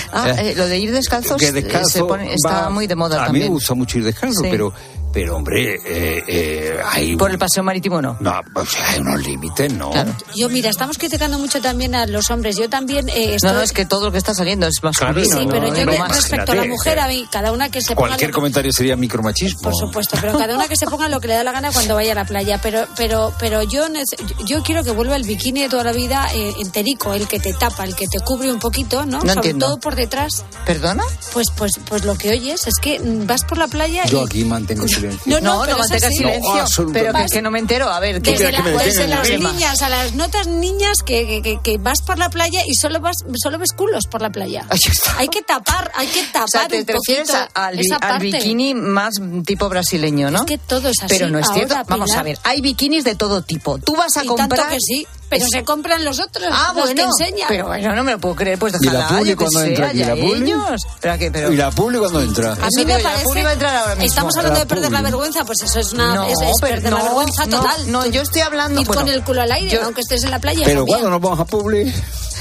Ah, eh, lo de ir descalzos que descalzo se pone, está va, muy de moda a también. A mí me gusta mucho ir descalzo, sí. pero... Pero, hombre, eh, eh, hay... Por el paseo marítimo no. No, o sea, hay unos límites, ¿no? Claro. Yo, mira, estamos criticando mucho también a los hombres. Yo también... Eh, estoy... No, no, es que todo lo que está saliendo es masculino. Claro, sí, no, pero no, yo no me, más. respecto a la mujer, a mí, cada una que se ponga... Cualquier lo... comentario sería micromachismo. Por supuesto, pero cada una que se ponga lo que le da la gana cuando vaya a la playa. Pero pero pero yo yo quiero que vuelva el bikini de toda la vida eh, enterico, el que te tapa, el que te cubre un poquito, ¿no? No Sobre entiendo. todo por detrás. ¿Perdona? Pues pues pues lo que oyes es que vas por la playa Yo y... aquí mantengo silencio. No, no, no, pero no mantenga así. silencio. No, pero que, que no me entero. A ver, ¿qué Desde, que me la, detengan desde en las el tema. niñas a las notas niñas que, que, que, que vas por la playa y solo vas solo ves culos por la playa. Hay que tapar, hay que tapar O sea, te, un te refieres poquito a- al, esa al parte. bikini más tipo brasileño, ¿no? Es que todo es así. Pero no es cierto. ahora, Vamos Pilar. a ver, hay bikinis de todo tipo. Tú vas a Y comprar... tanto que sí, pero Es- se compran los otros, Ah, los bueno, que enseñan. pero bueno, no me lo puedo creer, pues ¿Y la déjala, publi yo que cuando sé, entra aquí? ¿La allá publi? ellos. Pero que- pero- ¿Y la publi cuando entra? A Eso mí me digo, la parece... publi va a entrar ahora mismo. Estamos hablando La de perder la publi. vergüenza, pues eso es una No, es, es pero perder la no, vergüenza no, total. no, yo estoy hablando... Ir bueno, con el culo al aire, yo- aunque estés en la playa. Pero también. cuando nos vamos a publi...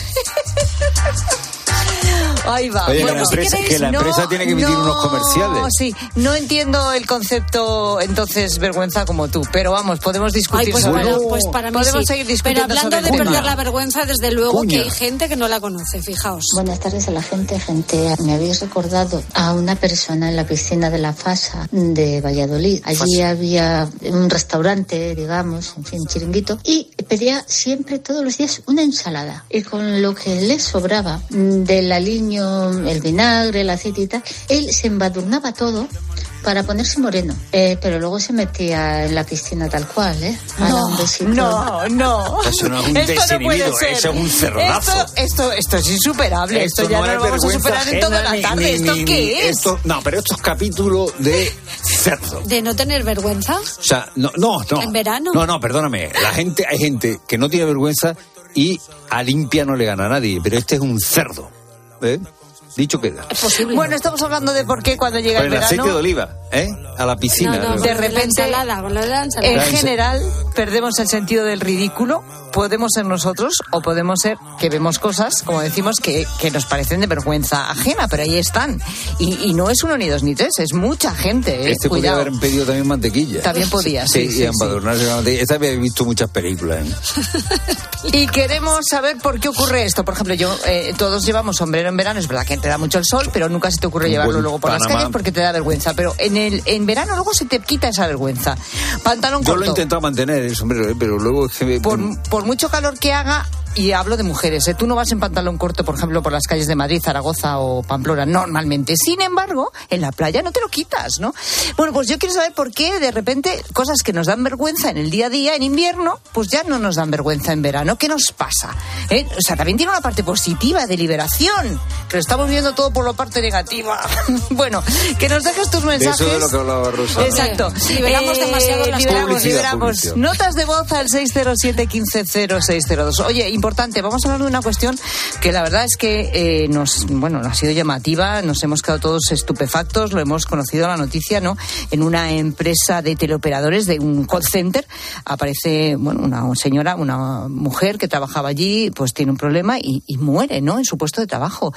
Ahí va. Oye, que Bueno, la si empresa, queréis, que la no, empresa tiene que emitir no, unos comerciales. Sí, no entiendo el concepto, entonces, vergüenza como tú. Pero vamos, podemos discutir Ay, pues, sobre para, él. pues para mí Podemos sí. seguir Pero discutiendo hablando sobre de el tema. perder la vergüenza, desde luego Cuña. que hay gente que no la conoce, fijaos. Buenas tardes a la gente, gente. Me habéis recordado a una persona en la piscina de la Fasa de Valladolid. Allí había un restaurante, digamos, en fin, chiringuito, y pedía siempre, todos los días, una ensalada. Y con lo que le sobraba del aliño, el vinagre, el aceite y tal, él se embadurnaba todo para ponerse moreno. Eh, pero luego se metía en la piscina tal cual, ¿eh? Ala, No, un besito. no, no. Eso no es un Esto no desinhibido, puede ser. eso es un cerdazo. Esto, esto, esto es insuperable. Esto, ya no es lo vamos a vergüenza superar en toda ajena, la ni- tarde. ni- ¿Esto ni- qué ni- es? esto- no, pero esto es capítulo de cerdo. De no tener vergüenza. O sea, no, no, no. En verano. No, no, perdóname. La gente, hay gente que no tiene vergüenza y a limpia no le gana a nadie. Pero este es un cerdo. ¿Eh? Dicho queda. Es posible. Bueno, estamos hablando de por qué cuando llega Con el el aceite de verano, oliva, ¿eh? A la piscina. No, no, de con la repente, ensalada, con la ensalada. en La ensa- general, perdemos el sentido del ridículo. Podemos ser nosotros o podemos ser que vemos cosas, como decimos, que, que nos parecen de vergüenza ajena, pero ahí están. Y, y no es uno ni dos ni tres, es mucha gente. ¿eh? Este podría Cuidado. haber pedido también mantequilla. También podía, sí, Sí, sí, y embadurnarse con mantequilla. Esta había visto muchas películas. ¿eh? Y queremos saber por qué ocurre esto. Por ejemplo, yo eh, todos llevamos sombrero en verano, es verdad que te da mucho el sol, pero nunca se te ocurre Un llevarlo buen luego por las Panamá. calles porque te da vergüenza. Pero en el en verano luego se te quita esa vergüenza. Pantalón Yo lo he corto. intentado mantener el sombrero, ¿eh? Pero luego es que... me- Por, por mucho calor que haga, y hablo de mujeres, ¿eh? Tú no vas en pantalón corto, por ejemplo, por las calles de Madrid, Zaragoza o Pamplona, normalmente. Sin embargo, en la playa no te lo quitas, ¿no? Bueno, pues yo quiero saber por qué de repente cosas que nos dan vergüenza en el día a día, en invierno, pues ya no nos dan vergüenza en verano. ¿Qué nos pasa? ¿Eh? O sea, también tiene una parte positiva de liberación, pero estamos viendo todo por la parte negativa. Bueno, que nos dejes tus De mensajes. eso de lo que hablaba Rosa. Exacto. Liberamos demasiado las liberamos, Publicidad, liberamos. publicidad. Notas de voz al seis cero siete, uno cinco cero seis cero dos. Oye, importante, vamos a hablar de una cuestión que la verdad es que eh, nos, bueno, ha sido llamativa, nos hemos quedado todos estupefactos, lo hemos conocido la noticia, ¿no? En una empresa de teleoperadores, de un call center, aparece, bueno, una señora, una mujer que trabajaba allí, pues tiene un problema y, y muere, ¿no? En su puesto de trabajo.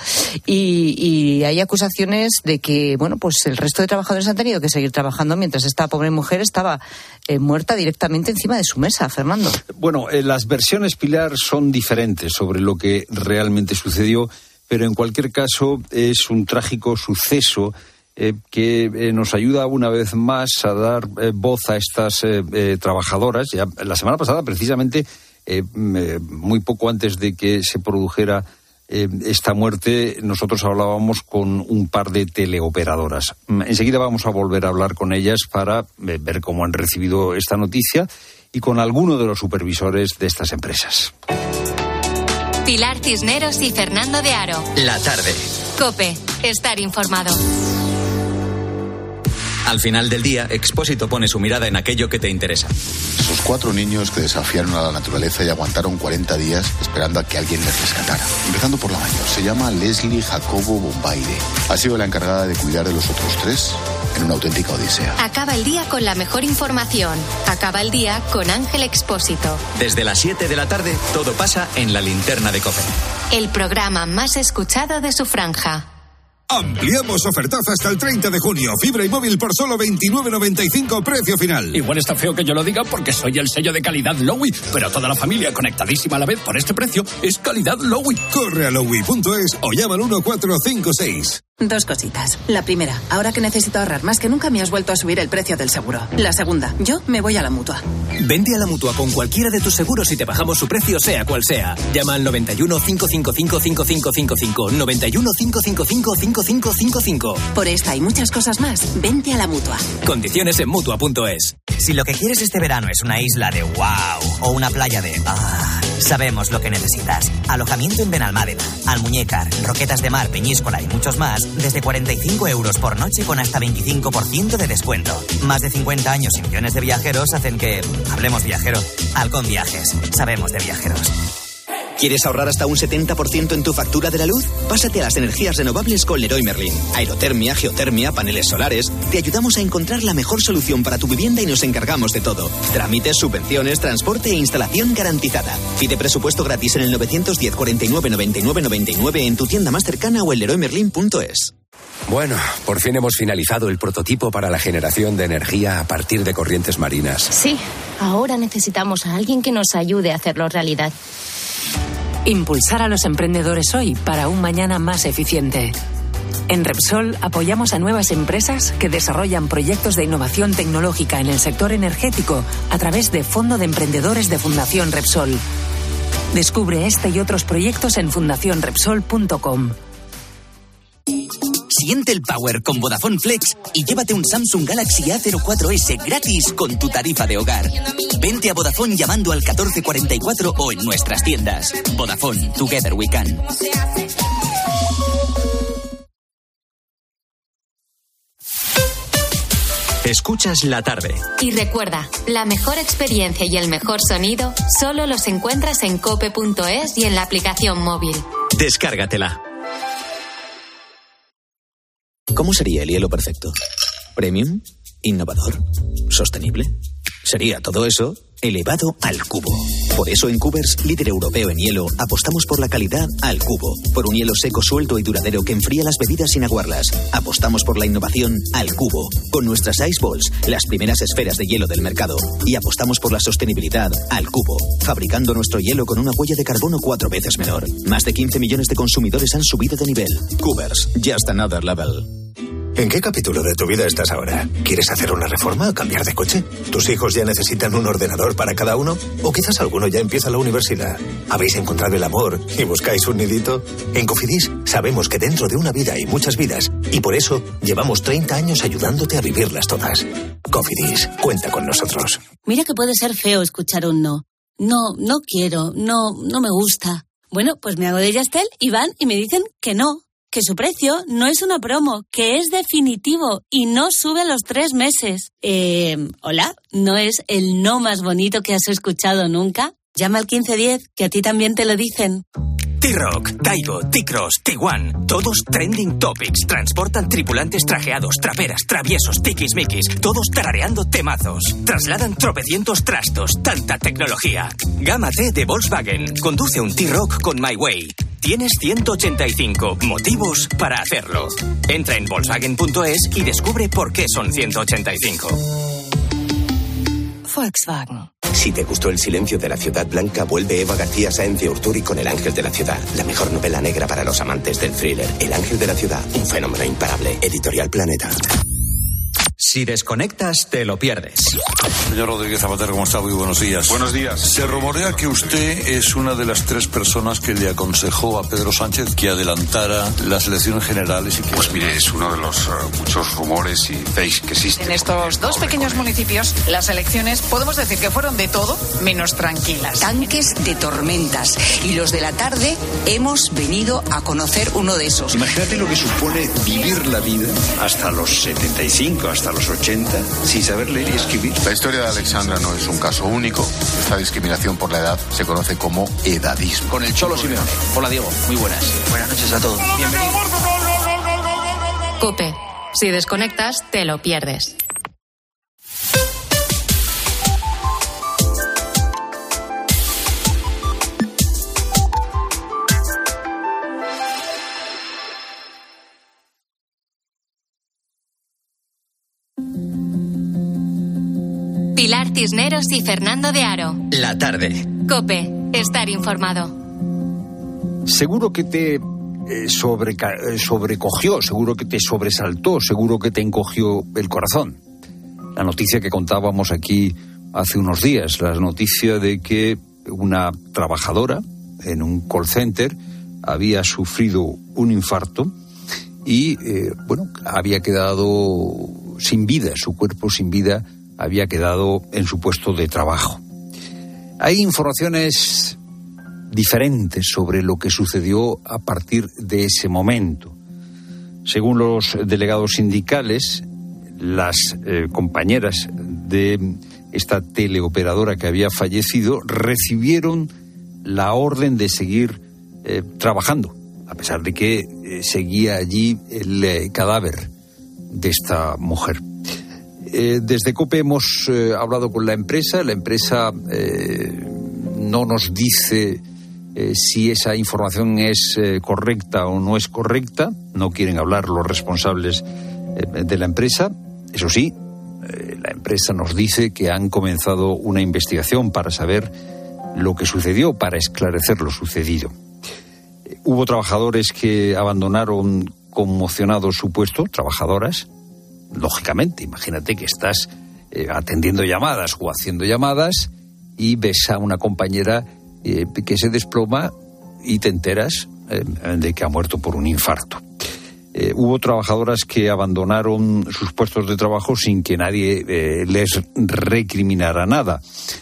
Y, y hay acusaciones de que, bueno, pues el resto de trabajadores han tenido que seguir trabajando mientras esta pobre mujer estaba eh, muerta directamente encima de su mesa, Fernando. Bueno, eh, las versiones, Pilar, son diferentes sobre lo que realmente sucedió, pero en cualquier caso es un trágico suceso eh, que eh, nos ayuda una vez más a dar eh, voz a estas eh, eh, trabajadoras. Ya, la semana pasada, precisamente, eh, eh, muy poco antes de que se produjera eh, esta muerte, nosotros hablábamos con un par de teleoperadoras. Enseguida vamos a volver a hablar con ellas para eh, ver cómo han recibido esta noticia y con alguno de los supervisores de estas empresas. Pilar Cisneros y Fernando de Aro. La tarde. COPE. Estar informado. Al final del día, Expósito pone su mirada en aquello que te interesa. sus cuatro niños que desafiaron a la naturaleza y aguantaron cuarenta días esperando a que alguien les rescatara. Empezando por la mayor, se llama Leslie Jacobo Bombaire. Ha sido la encargada de cuidar de los otros tres en una auténtica odisea. Acaba el día con la mejor información. Acaba el día con Ángel Expósito. Desde las siete de la tarde, todo pasa en la linterna de COPE. El programa más escuchado de su franja. Ampliamos ofertaza hasta el treinta de junio. Fibra y móvil por solo veintinueve noventa y cinco, precio final. Igual está feo que yo lo diga porque soy el sello de calidad Lowy, pero toda la familia conectadísima a la vez por este precio es calidad Lowy. Corre a lowy punto es o llama al uno cuatro cinco seis. Dos cositas. La primera, ahora que necesito ahorrar más que nunca me has vuelto a subir el precio del seguro. La segunda, yo me voy a la Mutua. Vente a la Mutua con cualquiera de tus seguros y te bajamos su precio sea cual sea. Llama al noventa y uno, cinco cinco cinco, cinco cinco cinco cinco, noventa y uno, cinco cinco cinco, cinco cinco cinco cinco. Por esta y muchas cosas más, vente a la Mutua. Condiciones en Mutua punto es. Si lo que quieres este verano es una isla de wow o una playa de ah, sabemos lo que necesitas. Alojamiento en Benalmádena, Almuñécar, Roquetas de Mar, Peñíscola y muchos más desde cuarenta y cinco euros por noche con hasta veinticinco por ciento de descuento. Más de cincuenta años y millones de viajeros hacen que hablemos viajero. Halcón Viajes, sabemos de viajeros. ¿Quieres ahorrar hasta un setenta por ciento en tu factura de la luz? Pásate a las energías renovables con Leroy Merlin. Aerotermia, geotermia, paneles solares. Te ayudamos a encontrar la mejor solución para tu vivienda y nos encargamos de todo. Trámites, subvenciones, transporte e instalación garantizada. Pide presupuesto gratis en el novecientos diez, cuarenta y nueve, noventa y nueve, noventa y nueve en tu tienda más cercana o en leroy merlin punto es. Bueno, por fin hemos finalizado el prototipo para la generación de energía a partir de corrientes marinas. Sí, ahora necesitamos a alguien que nos ayude a hacerlo realidad. Impulsar a los emprendedores hoy para un mañana más eficiente. En Repsol apoyamos a nuevas empresas que desarrollan proyectos de innovación tecnológica en el sector energético a través de Fondo de Emprendedores de Fundación Repsol. Descubre este y otros proyectos en fundación repsol punto com. Siente el power con Vodafone Flex y llévate un Samsung Galaxy A cero cuatro ese gratis con tu tarifa de hogar. Vente a Vodafone llamando al catorce cuarenta y cuatro o en nuestras tiendas. Vodafone, Together We Can. Escuchas la tarde. Y recuerda, la mejor experiencia y el mejor sonido solo los encuentras en cope punto es y en la aplicación móvil. Descárgatela. ¿Cómo sería el hielo perfecto? ¿Premium? ¿Innovador? ¿Sostenible? Sería todo eso elevado al cubo. Por eso en Cubers, líder europeo en hielo, apostamos por la calidad al cubo. Por un hielo seco, suelto y duradero que enfría las bebidas sin aguarlas. Apostamos por la innovación al cubo. Con nuestras Ice Balls, las primeras esferas de hielo del mercado. Y apostamos por la sostenibilidad al cubo. Fabricando nuestro hielo con una huella de carbono cuatro veces menor. Más de quince millones de consumidores han subido de nivel. Cubers, just another level. ¿En qué capítulo de tu vida estás ahora? ¿Quieres hacer una reforma o cambiar de coche? ¿Tus hijos ya necesitan un ordenador para cada uno? ¿O quizás alguno ya empieza la universidad? ¿Habéis encontrado el amor y buscáis un nidito? En Cofidis sabemos que dentro de una vida hay muchas vidas y por eso llevamos treinta años ayudándote a vivirlas todas. Cofidis, cuenta con nosotros. Mira que puede ser feo escuchar un no. No, no quiero, no, no me gusta. Bueno, pues me hago de Yastel y van y me dicen que no. Que su precio no es una promo, que es definitivo y no sube a los tres meses. Eh, ¿hola? ¿No es el no más bonito que has escuchado nunca? Llama al quince diez, que a ti también te lo dicen. T-Rock, Daigo, T-Cross, Tiguan, todos trending topics. Transportan tripulantes trajeados, traperas, traviesos, tiquismiquis, todos tarareando temazos. Trasladan tropecientos trastos, tanta tecnología. Gama T de Volkswagen. Conduce un T-Rock con My Way. Tienes ciento ochenta y cinco motivos para hacerlo. Entra en Volkswagen punto es y descubre por qué son ciento ochenta y cinco. Volkswagen. Si te gustó El silencio de la ciudad blanca, vuelve Eva García Sáenz de Urturi con El ángel de la ciudad, la mejor novela negra para los amantes del thriller. El ángel de la ciudad, un fenómeno imparable. Editorial Planeta. Si desconectas, te lo pierdes. Señor Rodríguez Zapatero, ¿cómo está? Muy buenos días. Buenos días. Se rumorea que usted es una de las tres personas que le aconsejó a Pedro Sánchez que adelantara las elecciones generales. Y que pues mire, es uno de los uh, muchos rumores y fakes que existen. En estos dos pequeños municipios, las elecciones podemos decir que fueron de todo menos tranquilas. Tanques de tormentas. Y los de la tarde hemos venido a conocer uno de esos. Imagínate lo que supone vivir la vida hasta los setenta y cinco, hasta los los ochenta sin saber leer y escribir. La historia de Alexandra no es un caso único. Esta discriminación por la edad se conoce como edadismo. Con el Cholo Simeone. Hola, Diego. Muy buenas. Buenas noches a todos. Bienvenidos. COPE. Si desconectas, te lo pierdes. Pilar Cisneros y Fernando de Aro. La tarde. COPE. Estar informado. Seguro que te eh, sobreca- eh, sobrecogió, seguro que te sobresaltó, seguro que te encogió el corazón. La noticia que contábamos aquí hace unos días, la noticia de que una trabajadora en un call center había sufrido un infarto y, eh, bueno, había quedado sin vida, su cuerpo sin vida había quedado en su puesto de trabajo. Hay informaciones diferentes sobre lo que sucedió a partir de ese momento. Según los delegados sindicales, las eh, compañeras de esta teleoperadora que había fallecido recibieron la orden de seguir eh, trabajando, a pesar de que eh, seguía allí el eh, cadáver de esta mujer. Eh, desde COPE hemos eh, hablado con la empresa. La empresa eh, no nos dice eh, si esa información es eh, correcta o no es correcta. No quieren hablar los responsables eh, de la empresa. Eso sí, eh, la empresa nos dice que han comenzado una investigación para saber lo que sucedió, para esclarecer lo sucedido. Eh, hubo trabajadores que abandonaron conmocionados su puesto, trabajadoras. Lógicamente, imagínate que estás eh, atendiendo llamadas o haciendo llamadas y ves a una compañera eh, que se desploma y te enteras eh, de que ha muerto por un infarto. Eh, hubo trabajadoras que abandonaron sus puestos de trabajo sin que nadie eh, les recriminara nada.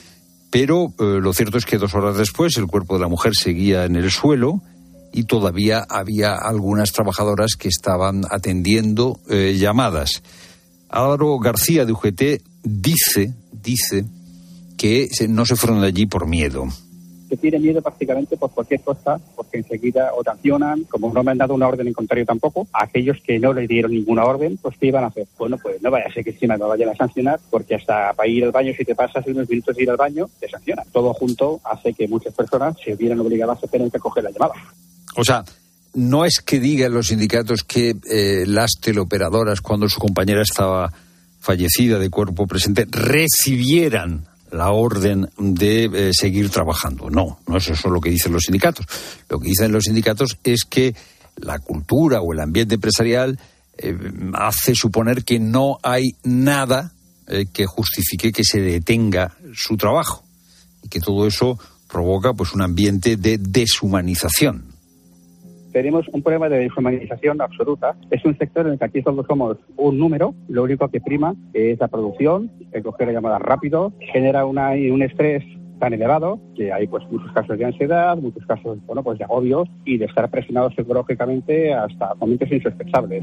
Pero eh, lo cierto es que dos horas después el cuerpo de la mujer seguía en el suelo y todavía había algunas trabajadoras que estaban atendiendo eh, llamadas. Álvaro García de U G T dice, dice que no se fueron de allí por miedo. Se tiene miedo prácticamente por cualquier cosa, porque enseguida o sancionan, como no me han dado una orden en contrario tampoco, a aquellos que no le dieron ninguna orden, pues ¿qué iban a hacer? Bueno, pues no vaya a ser que encima me vayan a sancionar, porque hasta para ir al baño, si te pasas unos minutos de ir al baño, te sancionan. Todo junto hace que muchas personas se vieran obligadas a tener que coger la llamada. O sea, no es que digan los sindicatos que eh, las teleoperadoras, cuando su compañera estaba fallecida de cuerpo presente, recibieran la orden de eh, seguir trabajando. No, no es eso lo que dicen los sindicatos. Lo que dicen los sindicatos es que la cultura o el ambiente empresarial eh, hace suponer que no hay nada eh, que justifique que se detenga su trabajo y que todo eso provoca pues un ambiente de deshumanización. Tenemos un problema de deshumanización absoluta. Es un sector en el que aquí solo somos un número. Lo único que prima es la producción, el coger la llamada rápido, genera una, un estrés tan elevado que hay pues muchos casos de ansiedad, muchos casos bueno pues de agobios y de estar presionados psicológicamente hasta momentos insospechables.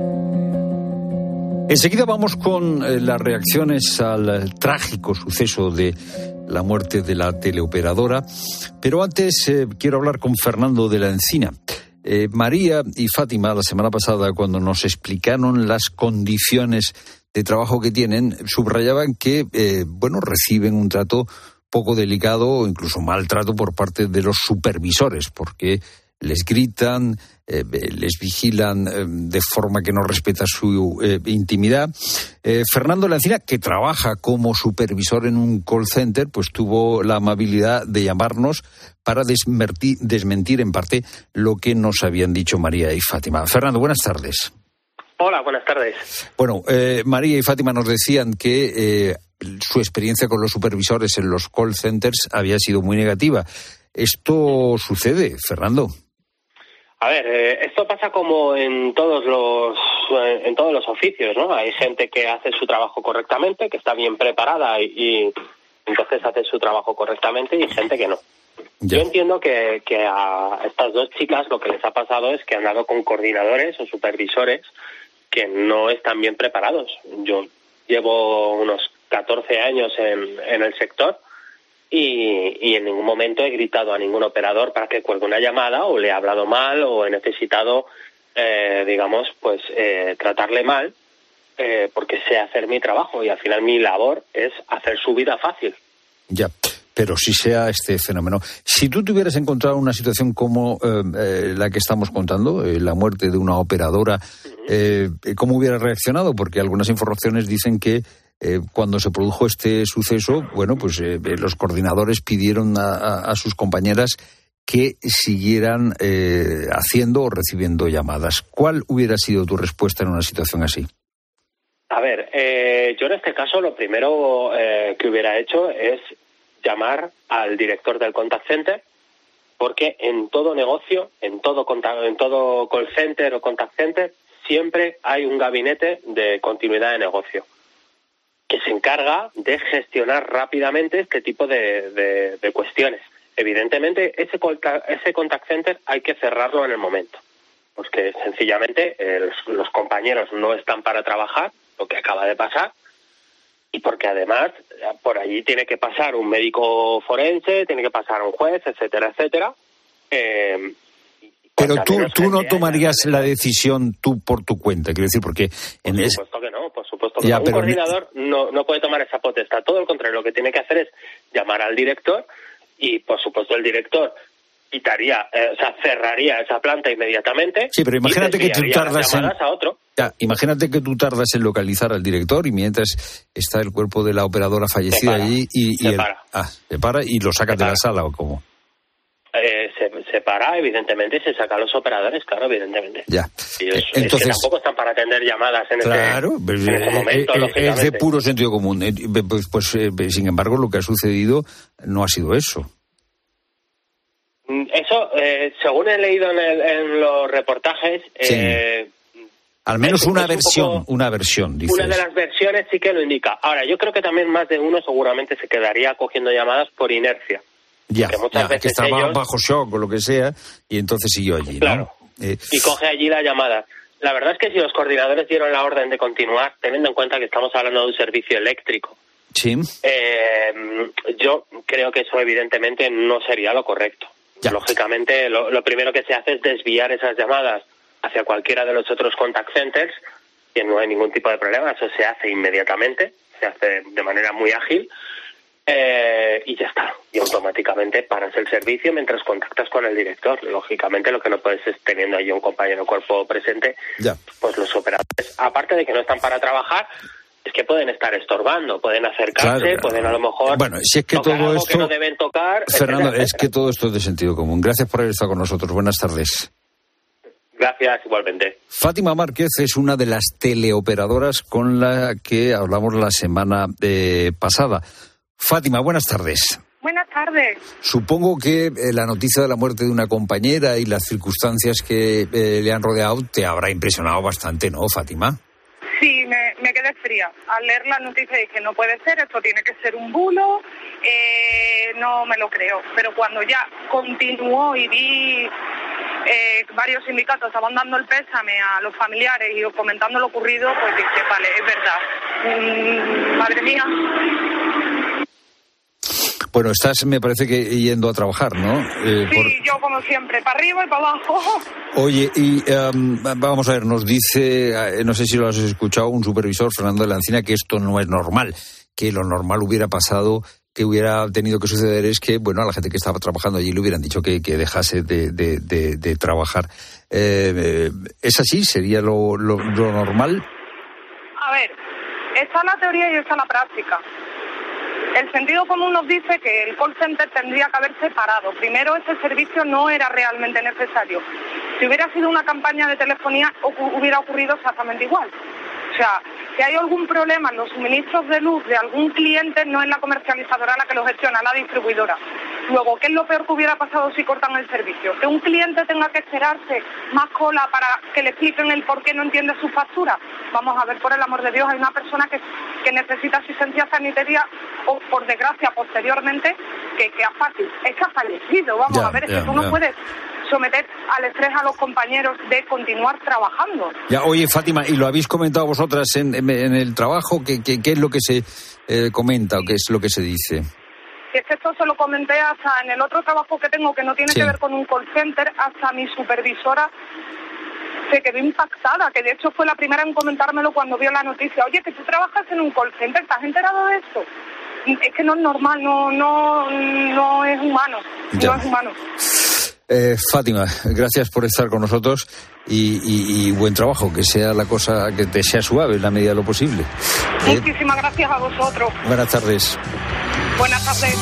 Enseguida vamos con eh, las reacciones al eh, trágico suceso de la muerte de la teleoperadora, pero antes eh, quiero hablar con Fernando de la Encina. Eh, María y Fátima, la semana pasada, cuando nos explicaron las condiciones de trabajo que tienen, subrayaban que, eh, bueno, reciben un trato poco delicado o incluso maltrato por parte de los supervisores, porque les gritan, eh, les vigilan eh, de forma que no respeta su eh, intimidad. Eh, Fernando Lancina, que trabaja como supervisor en un call center, pues tuvo la amabilidad de llamarnos para desmentir, desmentir en parte lo que nos habían dicho María y Fátima. Fernando, buenas tardes. Hola, buenas tardes. Bueno, eh, María y Fátima nos decían que eh, su experiencia con los supervisores en los call centers había sido muy negativa. ¿Esto sucede, Fernando? A ver, eh, esto pasa como en todos los en todos los oficios, ¿no? Hay gente que hace su trabajo correctamente, que está bien preparada y, y entonces hace su trabajo correctamente, y gente que no. Ya. Yo entiendo que, que a estas dos chicas lo que les ha pasado es que han dado con coordinadores o supervisores que no están bien preparados. Yo llevo unos catorce años en, en el sector y, y en ningún momento he gritado a ningún operador para que cuelgue una llamada o le he hablado mal o he necesitado, eh, digamos, pues eh, tratarle mal eh, porque sé hacer mi trabajo y al final mi labor es hacer su vida fácil. Ya. Pero si sea este fenómeno. Si tú te hubieras encontrado una situación como eh, eh, la que estamos contando, eh, la muerte de una operadora, eh, ¿cómo hubieras reaccionado? Porque algunas informaciones dicen que eh, cuando se produjo este suceso, bueno, pues eh, los coordinadores pidieron a, a, a sus compañeras que siguieran eh, haciendo o recibiendo llamadas. ¿Cuál hubiera sido tu respuesta en una situación así? A ver, eh, yo en este caso lo primero eh, que hubiera hecho es llamar al director del contact center, porque en todo negocio, en todo contact, en todo call center o contact center, siempre hay un gabinete de continuidad de negocio que se encarga de gestionar rápidamente este tipo de, de, de cuestiones. Evidentemente, ese contact, ese contact center hay que cerrarlo en el momento, porque sencillamente eh, los, los compañeros no están para trabajar, lo que acaba de pasar, y porque además por allí tiene que pasar un médico forense, tiene que pasar un juez, etcétera, etcétera. Eh, Pero tú, tú no tomarías la decisión tú por tu cuenta, quiero decir, porque... En por supuesto es... que no, por supuesto que ya, no. Un pero... coordinador no, no puede tomar esa potestad. Todo lo contrario, lo que tiene que hacer es llamar al director y, por supuesto, el director quitaría, eh, o sea, cerraría esa planta inmediatamente. Sí, pero imagínate que tú tardas en... a otro. Ya, imagínate que tú tardas en localizar al director y mientras está el cuerpo de la operadora fallecida allí y... y se el... para. Ah, se para y lo sacas de la sala, ¿o cómo? Eh, se, se para, evidentemente, y se saca a los operadores, claro, evidentemente. Ya. Ellos, Entonces, es que tampoco están para atender llamadas en, claro, ese, pues, en ese momento, eh, lógicamente. Es de puro sentido común. Eh, Pues, pues eh, sin embargo, lo que ha sucedido no ha sido eso. Eso, eh, según he leído en, el, en los reportajes... Sí. Eh, Al menos es, una es un versión, poco, una versión, dices. Una de las versiones sí que lo indica. Ahora, yo creo que también más de uno seguramente se quedaría cogiendo llamadas por inercia. Ya, que, muchas ya, veces que estaba ellos, bajo shock o lo que sea, y entonces siguió allí, claro, ¿no? Eh, y coge allí la llamada. La verdad es que si los coordinadores dieron la orden de continuar, teniendo en cuenta que estamos hablando de un servicio eléctrico, sí. eh, yo creo que eso evidentemente no sería lo correcto. Ya. Lógicamente, lo, lo primero que se hace es desviar esas llamadas hacia cualquiera de los otros contact centers, que no hay ningún tipo de problema, eso se hace inmediatamente, se hace de manera muy ágil, eh, y ya está. Y automáticamente paras el servicio mientras contactas con el director. Lógicamente, lo que no puedes es, teniendo allí un compañero cuerpo presente, ya. Pues los operadores, aparte de que no están para trabajar, es que pueden estar estorbando, pueden acercarse, claro, pueden a lo mejor bueno, si es que tocar todo algo esto, que no deben tocar. Fernando, etcétera, es que todo esto es de sentido común. Gracias por haber estado con nosotros. Buenas tardes. Gracias, igualmente. Fátima Márquez es una de las teleoperadoras con la que hablamos la semana eh, pasada. Fátima, buenas tardes. Buenas tardes. Supongo que eh, la noticia de la muerte de una compañera y las circunstancias que eh, le han rodeado te habrá impresionado bastante, ¿no, Fátima? Sí, me, me quedé fría. Al leer la noticia dije, no puede ser, esto tiene que ser un bulo, eh, no me lo creo. Pero cuando ya continuó y vi eh, varios sindicatos estaban dando el pésame a los familiares y comentando lo ocurrido, pues dije, vale, es verdad. Mm, madre mía. Bueno, estás, me parece que yendo a trabajar, ¿no? Eh, sí, por... yo como siempre, para arriba y para abajo. Oye, y um, vamos a ver, nos dice, no sé si lo has escuchado, un supervisor, Fernando de la Encina, que esto no es normal, que lo normal hubiera pasado, que hubiera tenido que suceder es que, bueno, a la gente que estaba trabajando allí le hubieran dicho que, que dejase de, de, de, de trabajar. Eh, ¿Es así? ¿Sería lo, lo, lo normal? A ver, está la teoría y está la práctica. El sentido común nos dice que el call center tendría que haberse parado. Primero, ese servicio no era realmente necesario. Si hubiera sido una campaña de telefonía, hubiera ocurrido exactamente igual. O sea, si hay algún problema en los suministros de luz de algún cliente, no es la comercializadora la que lo gestiona, la distribuidora. Luego, ¿qué es lo peor que hubiera pasado si cortan el servicio? Que un cliente tenga que esperarse más cola para que le expliquen el por qué no entiende su factura. Vamos a ver, por el amor de Dios, hay una persona que, que necesita asistencia sanitaria o, por desgracia, posteriormente, que, que ha fácil. Es que ha fallecido, vamos ya, a ver, es ya, que tú no ya. puedes someter al estrés a los compañeros de continuar trabajando. Ya, oye, Fátima, ¿y lo habéis comentado vosotras en, en, en el trabajo? ¿Qué, qué, qué es lo que se eh, comenta o qué es lo que se dice? Es que esto se lo comenté hasta en el otro trabajo que tengo, que no tiene sí. que ver con un call center, hasta mi supervisora se quedó impactada, que de hecho fue la primera en comentármelo cuando vio la noticia. Oye, que tú trabajas en un call center, ¿te has enterado de esto? Es que no es normal, no, no, no es humano, ya. no es humano. Eh, Fátima, gracias por estar con nosotros y, y, y buen trabajo, que sea la cosa, que te sea suave en la medida de lo posible. Muchísimas eh, gracias a vosotros. Buenas tardes. Buenas tardes.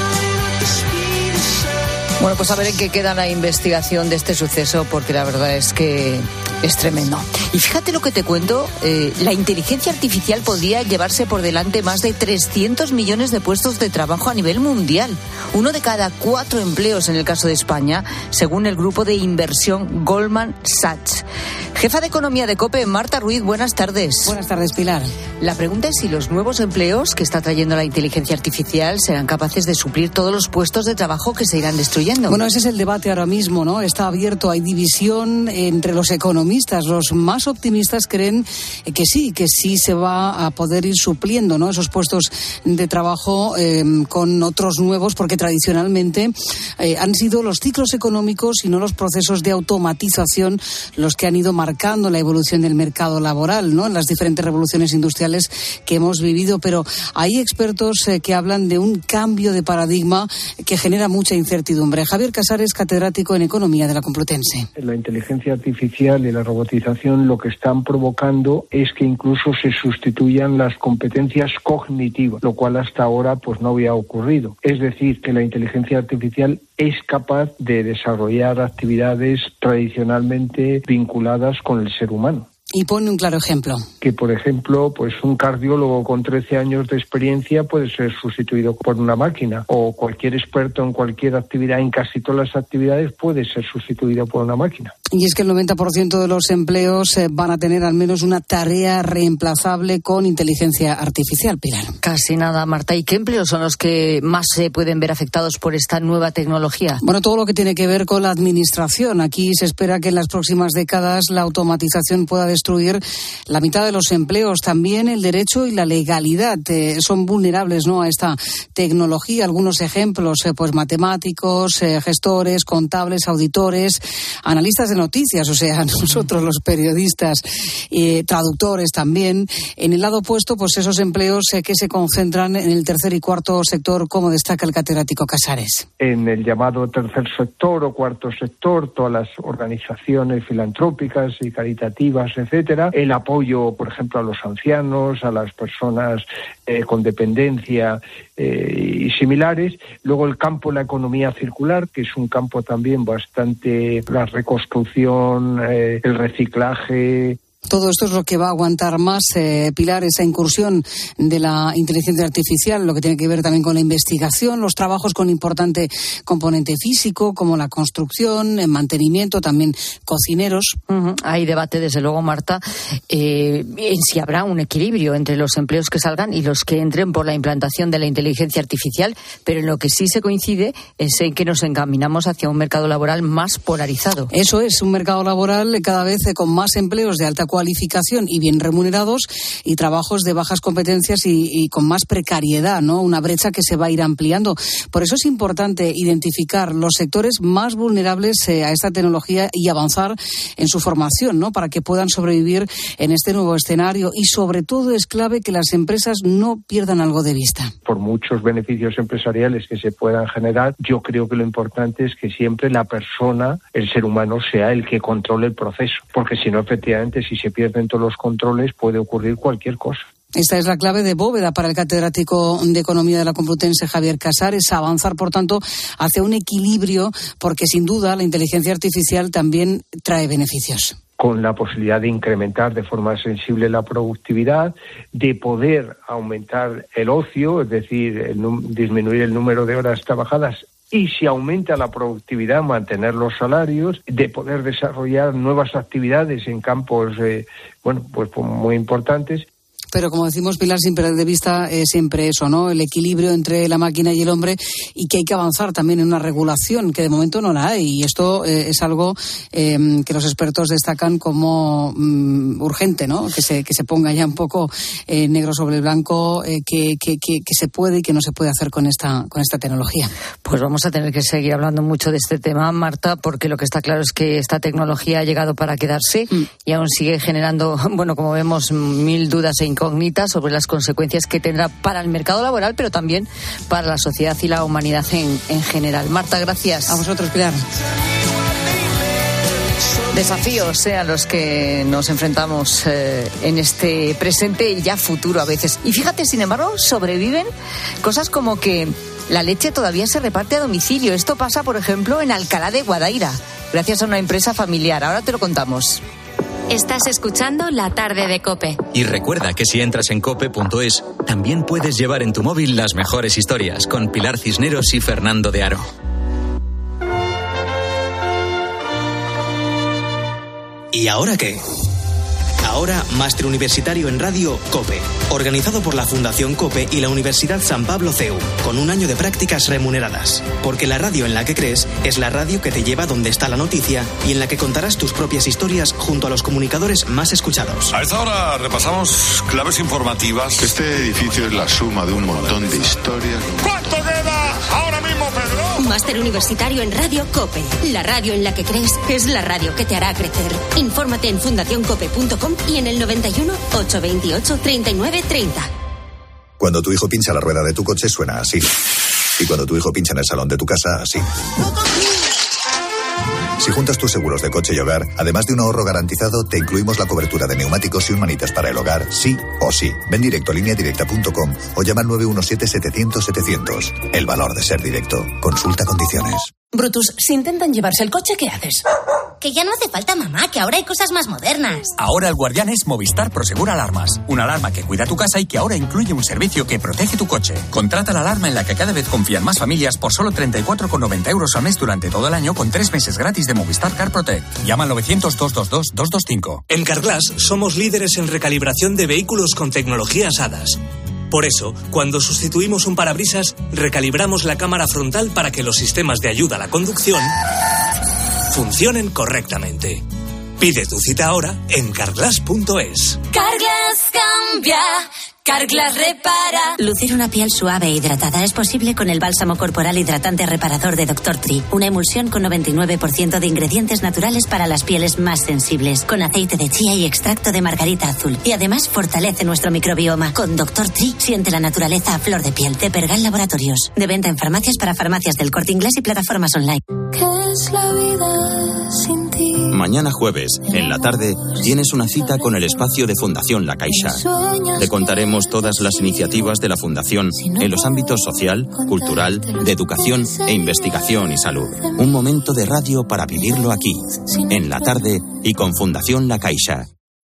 Bueno, pues a ver en qué queda la investigación de este suceso, porque la verdad es que es tremendo. Y fíjate lo que te cuento, eh, la inteligencia artificial podría llevarse por delante más de trescientos millones de puestos de trabajo a nivel mundial. Uno de cada cuatro empleos en el caso de España, según el grupo de inversión Goldman Sachs. Jefa de Economía de COPE, Marta Ruiz, buenas tardes. Buenas tardes, Pilar. La pregunta es si los nuevos empleos que está trayendo la inteligencia artificial serán capaces de suplir todos los puestos de trabajo que se irán destruyendo. Bueno, ese es el debate ahora mismo, ¿no? Está abierto, hay división entre los economistas. Los más optimistas creen que sí, que sí se va a poder ir supliendo, ¿no?, esos puestos de trabajo eh, con otros nuevos, porque tradicionalmente eh, han sido los ciclos económicos y no los procesos de automatización los que han ido marcando la evolución del mercado laboral, ¿no?, en las diferentes revoluciones industriales que hemos vivido. Pero hay expertos eh, que hablan de un cambio de paradigma que genera mucha incertidumbre. Javier Casares, catedrático en Economía de la Complutense. La inteligencia artificial y la robotización lo que están provocando es que incluso se sustituyan las competencias cognitivas, lo cual hasta ahora pues no había ocurrido. Es decir, que la inteligencia artificial es capaz de desarrollar actividades tradicionalmente vinculadas con el ser humano. Y pone un claro ejemplo. Que, por ejemplo, pues un cardiólogo con trece años de experiencia puede ser sustituido por una máquina, o cualquier experto en cualquier actividad, en casi todas las actividades, puede ser sustituido por una máquina. Y es que el noventa por ciento de los empleos eh, van a tener al menos una tarea reemplazable con inteligencia artificial, Pilar. Casi nada, Marta. ¿Y qué empleos son los que más se pueden ver afectados por esta nueva tecnología? Bueno, todo lo que tiene que ver con la administración. Aquí se espera que en las próximas décadas la automatización pueda destruir la mitad de los empleos. También el derecho y la legalidad eh, son vulnerables, ¿no?, a esta tecnología. Algunos ejemplos, eh, pues matemáticos, eh, gestores, contables, auditores, analistas de noticias, o sea, nosotros los periodistas, eh, traductores también. En el lado opuesto, pues esos empleos eh, que se concentran en el tercer y cuarto sector, como destaca el catedrático Casares. En el llamado tercer sector o cuarto sector, todas las organizaciones filantrópicas y caritativas, etcétera, el apoyo, por ejemplo, a los ancianos, a las personas eh, con dependencia eh, y similares. Luego el campo de la economía circular, que es un campo también bastante, la reconstrucción, eh, el reciclaje. Todo esto es lo que va a aguantar más, eh, Pilar, esa incursión de la inteligencia artificial, lo que tiene que ver también con la investigación, los trabajos con importante componente físico, como la construcción, el mantenimiento, también cocineros. Uh-huh. Hay debate, desde luego, Marta, eh, en si habrá un equilibrio entre los empleos que salgan y los que entren por la implantación de la inteligencia artificial, pero en lo que sí se coincide es en que nos encaminamos hacia un mercado laboral más polarizado. Eso es, un mercado laboral cada vez con más empleos de alta cualificación y bien remunerados, y trabajos de bajas competencias y, y con más precariedad, ¿no? Una brecha que se va a ir ampliando. Por eso es importante identificar los sectores más vulnerables eh, a esta tecnología y avanzar en su formación, ¿no?, para que puedan sobrevivir en este nuevo escenario. Y sobre todo es clave que las empresas no pierdan algo de vista. Por muchos beneficios empresariales que se puedan generar, yo creo que lo importante es que siempre la persona, el ser humano, sea el que controle el proceso, porque si no, efectivamente, si se pierden todos los controles, puede ocurrir cualquier cosa. Esta es la clave de bóveda para el catedrático de Economía de la Complutense, Javier Casares, avanzar, por tanto, hacia un equilibrio, porque sin duda la inteligencia artificial también trae beneficios. Con la posibilidad de incrementar de forma sensible la productividad, de poder aumentar el ocio, es decir, el, disminuir el número de horas trabajadas, y si aumenta la productividad, mantener los salarios, de poder desarrollar nuevas actividades en campos, eh, bueno, pues muy importantes. pero como decimos, Pilar, sin perder de vista eh, siempre eso, ¿no? El equilibrio entre la máquina y el hombre, y que hay que avanzar también en una regulación, que de momento no la hay. Y esto eh, es algo eh, que los expertos destacan como mm, urgente, ¿no? Que se, que se ponga ya un poco eh, negro sobre el blanco, eh, que, que, que, que se puede y que no se puede hacer con esta, con esta tecnología. Pues vamos a tener que seguir hablando mucho de este tema, Marta, porque lo que está claro es que esta tecnología ha llegado para quedarse mm. y aún sigue generando, bueno, como vemos, mil dudas e incógnitas sobre las consecuencias que tendrá para el mercado laboral, pero también para la sociedad y la humanidad en, en general. Marta, gracias. A vosotros, Pilar. Desafíos sean los que nos enfrentamos eh, en este presente y ya futuro a veces. Y fíjate, sin embargo, sobreviven cosas como que la leche todavía se reparte a domicilio. Esto pasa, por ejemplo, en Alcalá de Guadaira, gracias a una empresa familiar. Ahora te lo contamos. Estás escuchando La Tarde de COPE. Y recuerda que si entras en cope punto es, también puedes llevar en tu móvil las mejores historias con Pilar Cisneros y Fernando de Aro. ¿Y ahora qué? Ahora, máster universitario en radio COPE, organizado por la Fundación COPE y la Universidad San Pablo C E U, con un año de prácticas remuneradas. Porque la radio en la que crees es la radio que te lleva donde está la noticia y en la que contarás tus propias historias junto a los comunicadores más escuchados. A esta hora repasamos claves informativas. Este edificio es la suma de un montón de historias. ¿Cuánto queda ahora mismo, Pedro? Máster universitario en radio COPE. La radio en la que crees es la radio que te hará crecer. Infórmate en fundación cope punto com y en el noventa y uno, ochocientos veintiocho, treinta y nueve treinta. Cuando tu hijo pincha la rueda de tu coche suena así. Y cuando tu hijo pincha en el salón de tu casa, así. Si juntas tus seguros de coche y hogar, además de un ahorro garantizado, te incluimos la cobertura de neumáticos y un manitas para el hogar, sí o sí. Ven directo a línea directa punto com o llama al nueve uno siete, setecientos, setecientos. El valor de ser directo. Consulta condiciones. Brutus, si intentan llevarse el coche, ¿qué haces? Que ya no hace falta, mamá, que ahora hay cosas más modernas. Ahora el guardián es Movistar Prosegur Alarmas. Una alarma que cuida tu casa y que ahora incluye un servicio que protege tu coche. Contrata la alarma en la que cada vez confían más familias por solo treinta y cuatro con noventa euros al mes durante todo el año con tres meses gratis de Movistar Car Protect. Llama al novecientos, doscientos veintidós, doscientos veinticinco. En Carglass somos líderes en recalibración de vehículos con tecnologías A D A S. Por eso, cuando sustituimos un parabrisas, recalibramos la cámara frontal para que los sistemas de ayuda a la conducción funcionen correctamente. Pide tu cita ahora en carglass punto es. Carglass cambia, Carglass repara. Lucir una piel suave e hidratada es posible con el bálsamo corporal hidratante reparador de doctor Tree. Una emulsión con noventa y nueve por ciento de ingredientes naturales para las pieles más sensibles, con aceite de chía y extracto de margarita azul. Y además fortalece nuestro microbioma. Con doctor Tree siente la naturaleza a flor de piel. De Pergal Laboratorios. De venta en farmacias para farmacias del Corte Inglés y plataformas online. ¿Qué es la vida sin ti? Mañana jueves, en la tarde, tienes una cita con el espacio de Fundación La Caixa. Te contaremos todas las iniciativas de la Fundación en los ámbitos social, cultural, de educación e investigación y salud. Un momento de radio para vivirlo aquí, en la tarde y con Fundación La Caixa.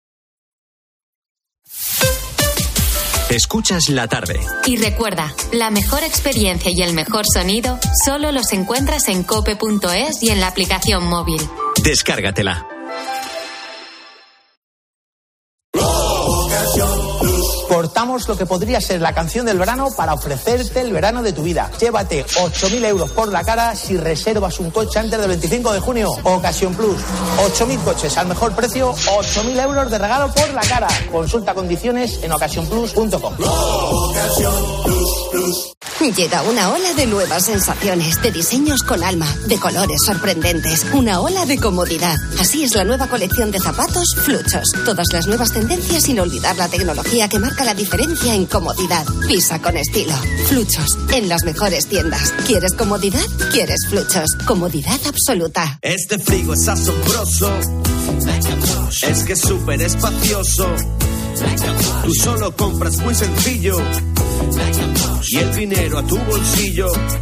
Escuchas La Tarde. Y recuerda, la mejor experiencia y el mejor sonido solo los encuentras en cope punto es y en la aplicación móvil. Descárgatela. Cortamos lo que podría ser la canción del verano para ofrecerte el verano de tu vida. Llévate ocho mil euros por la cara si reservas un coche antes del veinticinco de junio. Ocasión Plus. ocho mil coches al mejor precio, ocho mil euros de regalo por la cara. Consulta condiciones en ocasión plus punto com. Llega una ola de nuevas sensaciones, de diseños con alma, de colores sorprendentes, una ola de comodidad. Así es la nueva colección de zapatos Fluchos. Todas las nuevas tendencias sin olvidar la tecnología que marca la diferencia en comodidad. Pisa con estilo. Fluchos, en las mejores tiendas. ¿Quieres comodidad? ¿Quieres Fluchos? Comodidad absoluta. Este frigo es asombroso. Es que es súper espacioso. Tú solo compras muy sencillo y el dinero a tu bolsillo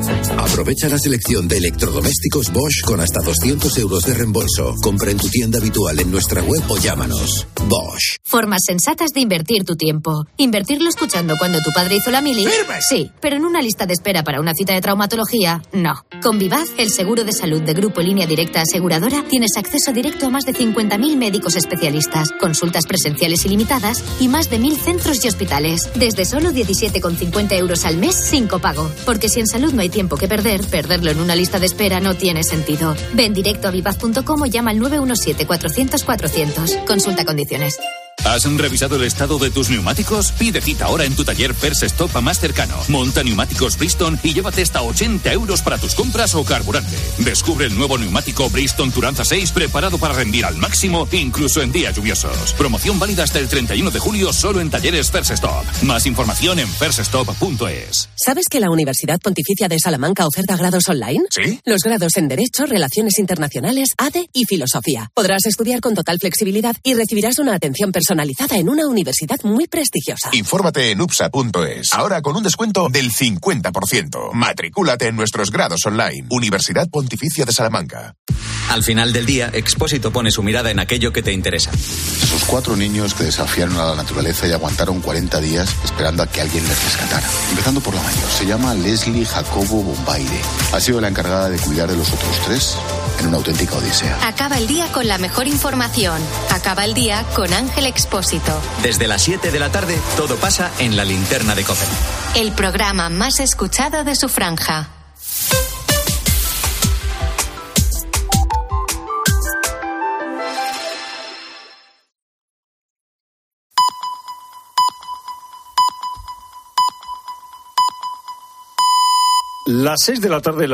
Aprovecha la selección de electrodomésticos Bosch con hasta doscientos euros de reembolso. Compra en tu tienda habitual, en nuestra web o llámanos. Bosch. Formas sensatas de invertir tu tiempo. Invertirlo escuchando cuando tu padre hizo la mili. ¡Firme! Sí, pero en una lista de espera para una cita de traumatología, no. Con Vivaz, el seguro de salud de Grupo Línea Directa Aseguradora, tienes acceso directo a más de cincuenta mil médicos especialistas, consultas presenciales ilimitadas y más de mil centros y hospitales. Desde solo diecisiete con cincuenta euros al mes sin copago. Porque si en salud no hay tiempo que perder, perderlo en una lista de espera no tiene sentido. Ven directo a vivaz punto com o llama al nueve uno siete, cuatrocientos, cuatrocientos. Consulta condiciones. ¿Has revisado el estado de tus neumáticos? Pide cita ahora en tu taller First Stop más cercano. Monta neumáticos Bridgestone y llévate hasta ochenta euros para tus compras o carburante. Descubre el nuevo neumático Bridgestone Turanza seis preparado para rendir al máximo, incluso en días lluviosos. Promoción válida hasta el treinta y uno de julio solo en talleres First Stop. Más información en first stop punto es. ¿Sabes que la Universidad Pontificia de Salamanca oferta grados online? ¿Sí? Los grados en Derecho, Relaciones Internacionales, A D E y Filosofía. Podrás estudiar con total flexibilidad y recibirás una atención personalizada en una universidad muy prestigiosa. Infórmate en upsa punto es. Ahora con un descuento del cincuenta por ciento. Matricúlate en nuestros grados online. Universidad Pontificia de Salamanca. Al final del día, Expósito pone su mirada en aquello que te interesa. Esos cuatro niños que desafiaron a la naturaleza y aguantaron cuarenta días esperando a que alguien les rescatara. Empezando por la mayor. Se llama Leslie Jacobo Bombaire. Ha sido la encargada de cuidar de los otros tres en una auténtica odisea. Acaba el día con la mejor información. Acaba el día con Ángel Expósito. Desde las siete de la tarde, todo pasa en La Linterna de COPE. El programa más escuchado de su franja. Las seis de la tarde.